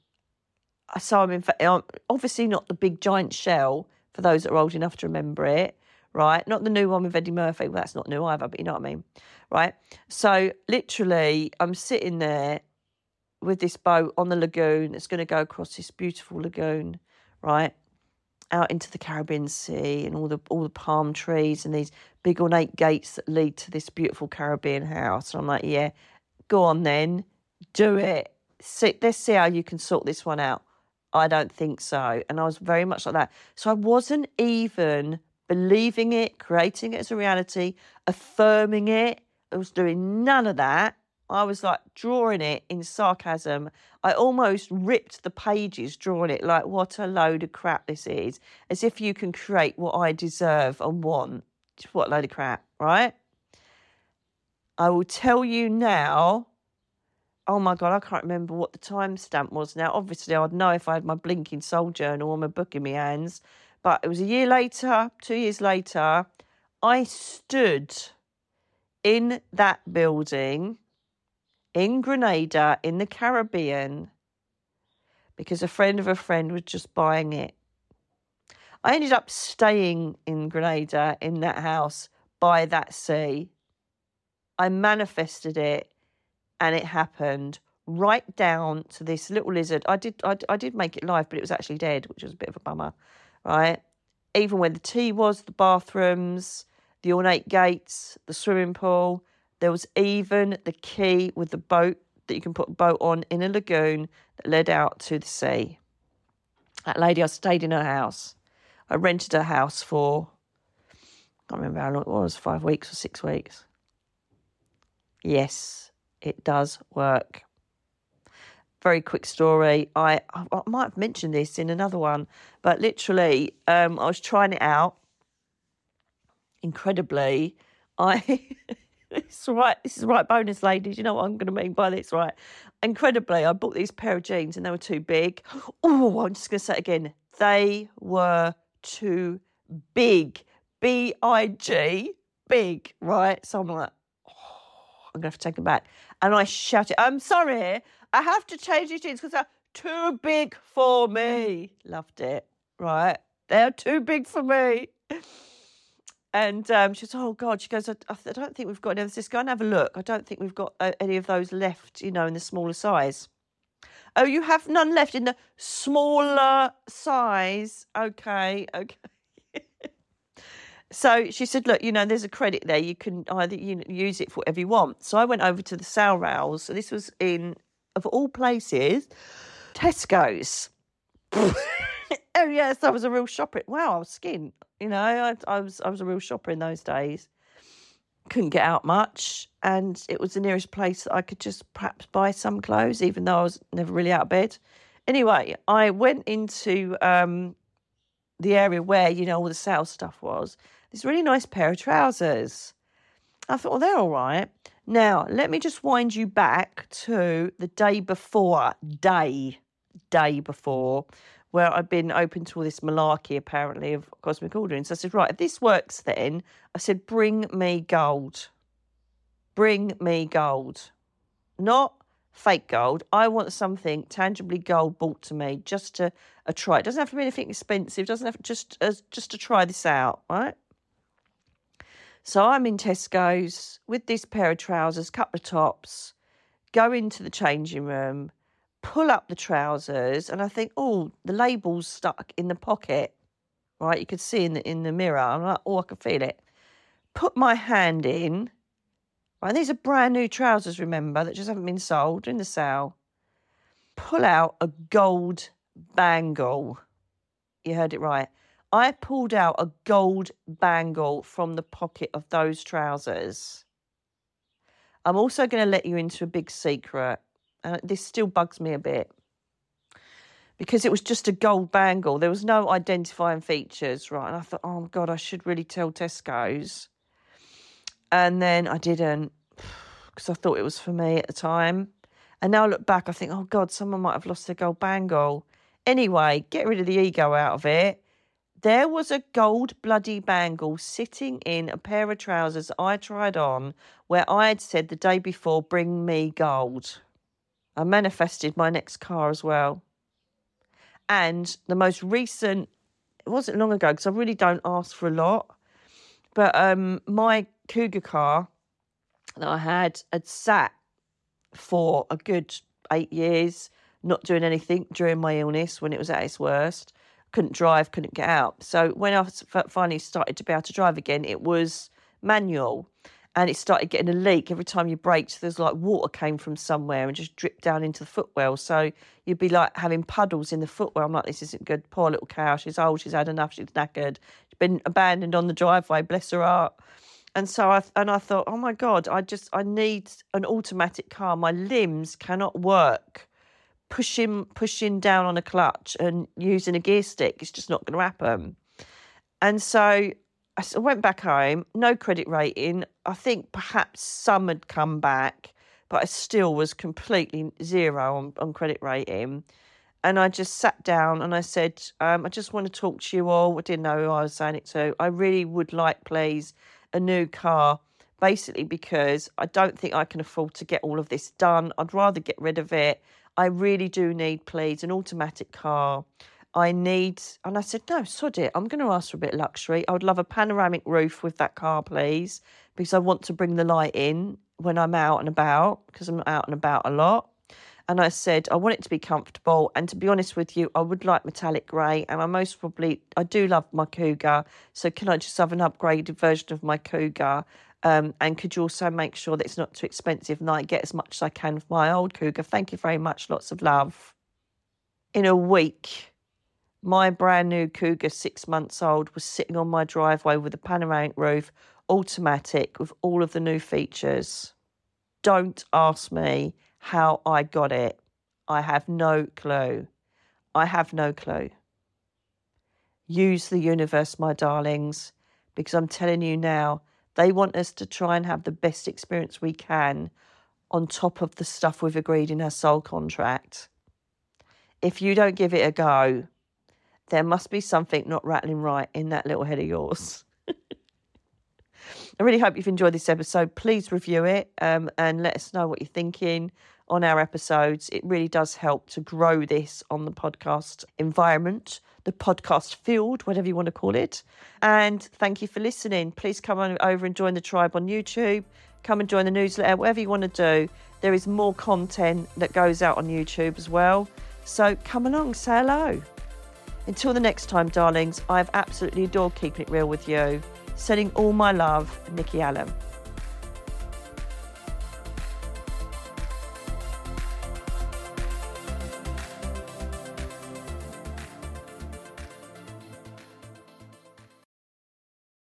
I'm obviously not the big giant shell for those that are old enough to remember it, right? Not the new one with Eddie Murphy. Well, that's not new either, but you know what I mean, right? So literally, I'm sitting there with this boat on the lagoon. It's going to go across this beautiful lagoon, right, out into the Caribbean Sea, and all the palm trees and these big ornate gates that lead to this beautiful Caribbean house. And I'm like, yeah, go on then, do it. Let's see how you can sort this one out. I don't think so. And I was very much like that. So I wasn't even believing it, creating it as a reality, affirming it. I was doing none of that. I was drawing it in sarcasm. I almost ripped the pages drawing it what a load of crap this is. As if you can create what I deserve and want. What a load of crap, right? I will tell you now. Oh my God, I can't remember what the timestamp was now. Obviously, I'd know if I had my blinking soul journal or my book in my hands. But it was a year later, 2 years later, I stood in that building in Grenada, in the Caribbean, because a friend of a friend was just buying it. I ended up staying in Grenada, in that house, by that sea. I manifested it, and it happened right down to this little lizard. I did make it live, but it was actually dead, which was a bit of a bummer, right? Even where the tea was, the bathrooms, the ornate gates, the swimming pool. There was even the quay with the boat that you can put a boat on in a lagoon that led out to the sea. That lady, I stayed in her house. I rented her house for, I can't remember how long it was, 5 weeks or 6 weeks. Yes, it does work. Very quick story. I might have mentioned this in another one, but literally, I was trying it out. Incredibly, this is the right bonus, ladies. You know what I'm going to mean by this, right? Incredibly, I bought these pair of jeans and they were too big. Oh, I'm just going to say it again. They were too big. B-I-G, big, right? So I'm like, I'm going to have to take them back. And I shouted, I'm sorry, I have to change these jeans because they're too big for me. Loved it, right? They're too big for me. And she says, oh, God, she goes, I don't think we've got any of this. Go and have a look. I don't think we've got any of those left, in the smaller size. Oh, you have none left in the smaller size? Okay. So she said, look, there's a credit there. You can either use it for whatever you want. So I went over to the sale rails. So this was in, of all places, Tesco's. Oh, yes, I was a real shopper. Wow, I was skint. I was a real shopper in those days. Couldn't get out much. And it was the nearest place that I could just perhaps buy some clothes, even though I was never really out of bed. Anyway, I went into the area where, all the sale stuff was. This really nice pair of trousers. I thought, well, they're all right. Now, let me just wind you back to the day before, where I'd been open to all this malarkey, apparently, of cosmic ordering. So I said, right, if this works then, I said, bring me gold. Bring me gold. Not fake gold. I want something tangibly gold bought to me just to try. It doesn't have to be anything expensive. It doesn't have just to try this out, right? So I'm in Tesco's with this pair of trousers, couple of tops, go into the changing room, pull up the trousers, and I think, oh, the label's stuck in the pocket, right? You could see in the mirror. I'm like, oh, I can feel it. Put my hand in. Right, these are brand new trousers, remember, that just haven't been sold in the sale. Pull out a gold bangle. You heard it right. I pulled out a gold bangle from the pocket of those trousers. I'm also going to let you into a big secret. This still bugs me a bit. Because it was just a gold bangle. There was no identifying features, right? And I thought, oh, God, I should really tell Tesco's. And then I didn't, because I thought it was for me at the time. And now I look back, I think, oh, God, someone might have lost their gold bangle. Anyway, get rid of the ego out of it. There was a gold bloody bangle sitting in a pair of trousers I tried on where I had said the day before, bring me gold. I manifested my next car as well. And the most recent, it wasn't long ago because I really don't ask for a lot, but my Cougar car that I had sat for a good 8 years, not doing anything during my illness when it was at its worst. Couldn't drive, couldn't get out. So when I finally started to be able to drive again, it was manual. And it started getting a leak. Every time you braked, there's like water came from somewhere and just dripped down into the footwell. So you'd be like having puddles in the footwell. I'm like, this isn't good. Poor little cow. She's old. She's had enough. She's knackered. She's been abandoned on the driveway. Bless her heart. And so I thought, oh my God, I need an automatic car. My limbs cannot work. Pushing down on a clutch and using a gear stick. It's just not going to happen. And so I went back home, no credit rating. I think perhaps some had come back, but I still was completely zero on credit rating. And I just sat down and I said, I just want to talk to you all. I didn't know who I was saying it to. I really would like, please, a new car, basically because I don't think I can afford to get all of this done. I'd rather get rid of it. I really do need, please, an automatic car. And I said, no, sod it. I'm going to ask for a bit of luxury. I would love a panoramic roof with that car, please, because I want to bring the light in when I'm out and about, because I'm out and about a lot. And I said, I want it to be comfortable. And to be honest with you, I would like metallic grey. And I do love my Cougar. So can I just have an upgraded version of my Cougar? And could you also make sure that it's not too expensive and I get as much as I can for my old Cougar? Thank you very much. Lots of love. In a week, my brand new Cougar, 6 months old, was sitting on my driveway with a panoramic roof, automatic, with all of the new features. Don't ask me how I got it. I have no clue. I have no clue. Use the universe, my darlings, because I'm telling you now, they want us to try and have the best experience we can on top of the stuff we've agreed in our soul contract. If you don't give it a go, there must be something not rattling right in that little head of yours. I really hope you've enjoyed this episode. Please review it and let us know what you're thinking on our episodes. It really does help to grow this on the podcast environment, the podcast field, whatever you want to call it. And thank you for listening. Please come on over and join the tribe on YouTube. Come and join the newsletter, whatever you want to do. There is more content that goes out on YouTube as well. So come along, say hello. Until the next time, darlings, I've absolutely adored keeping it real with you. Sending all my love, Nikki Allen.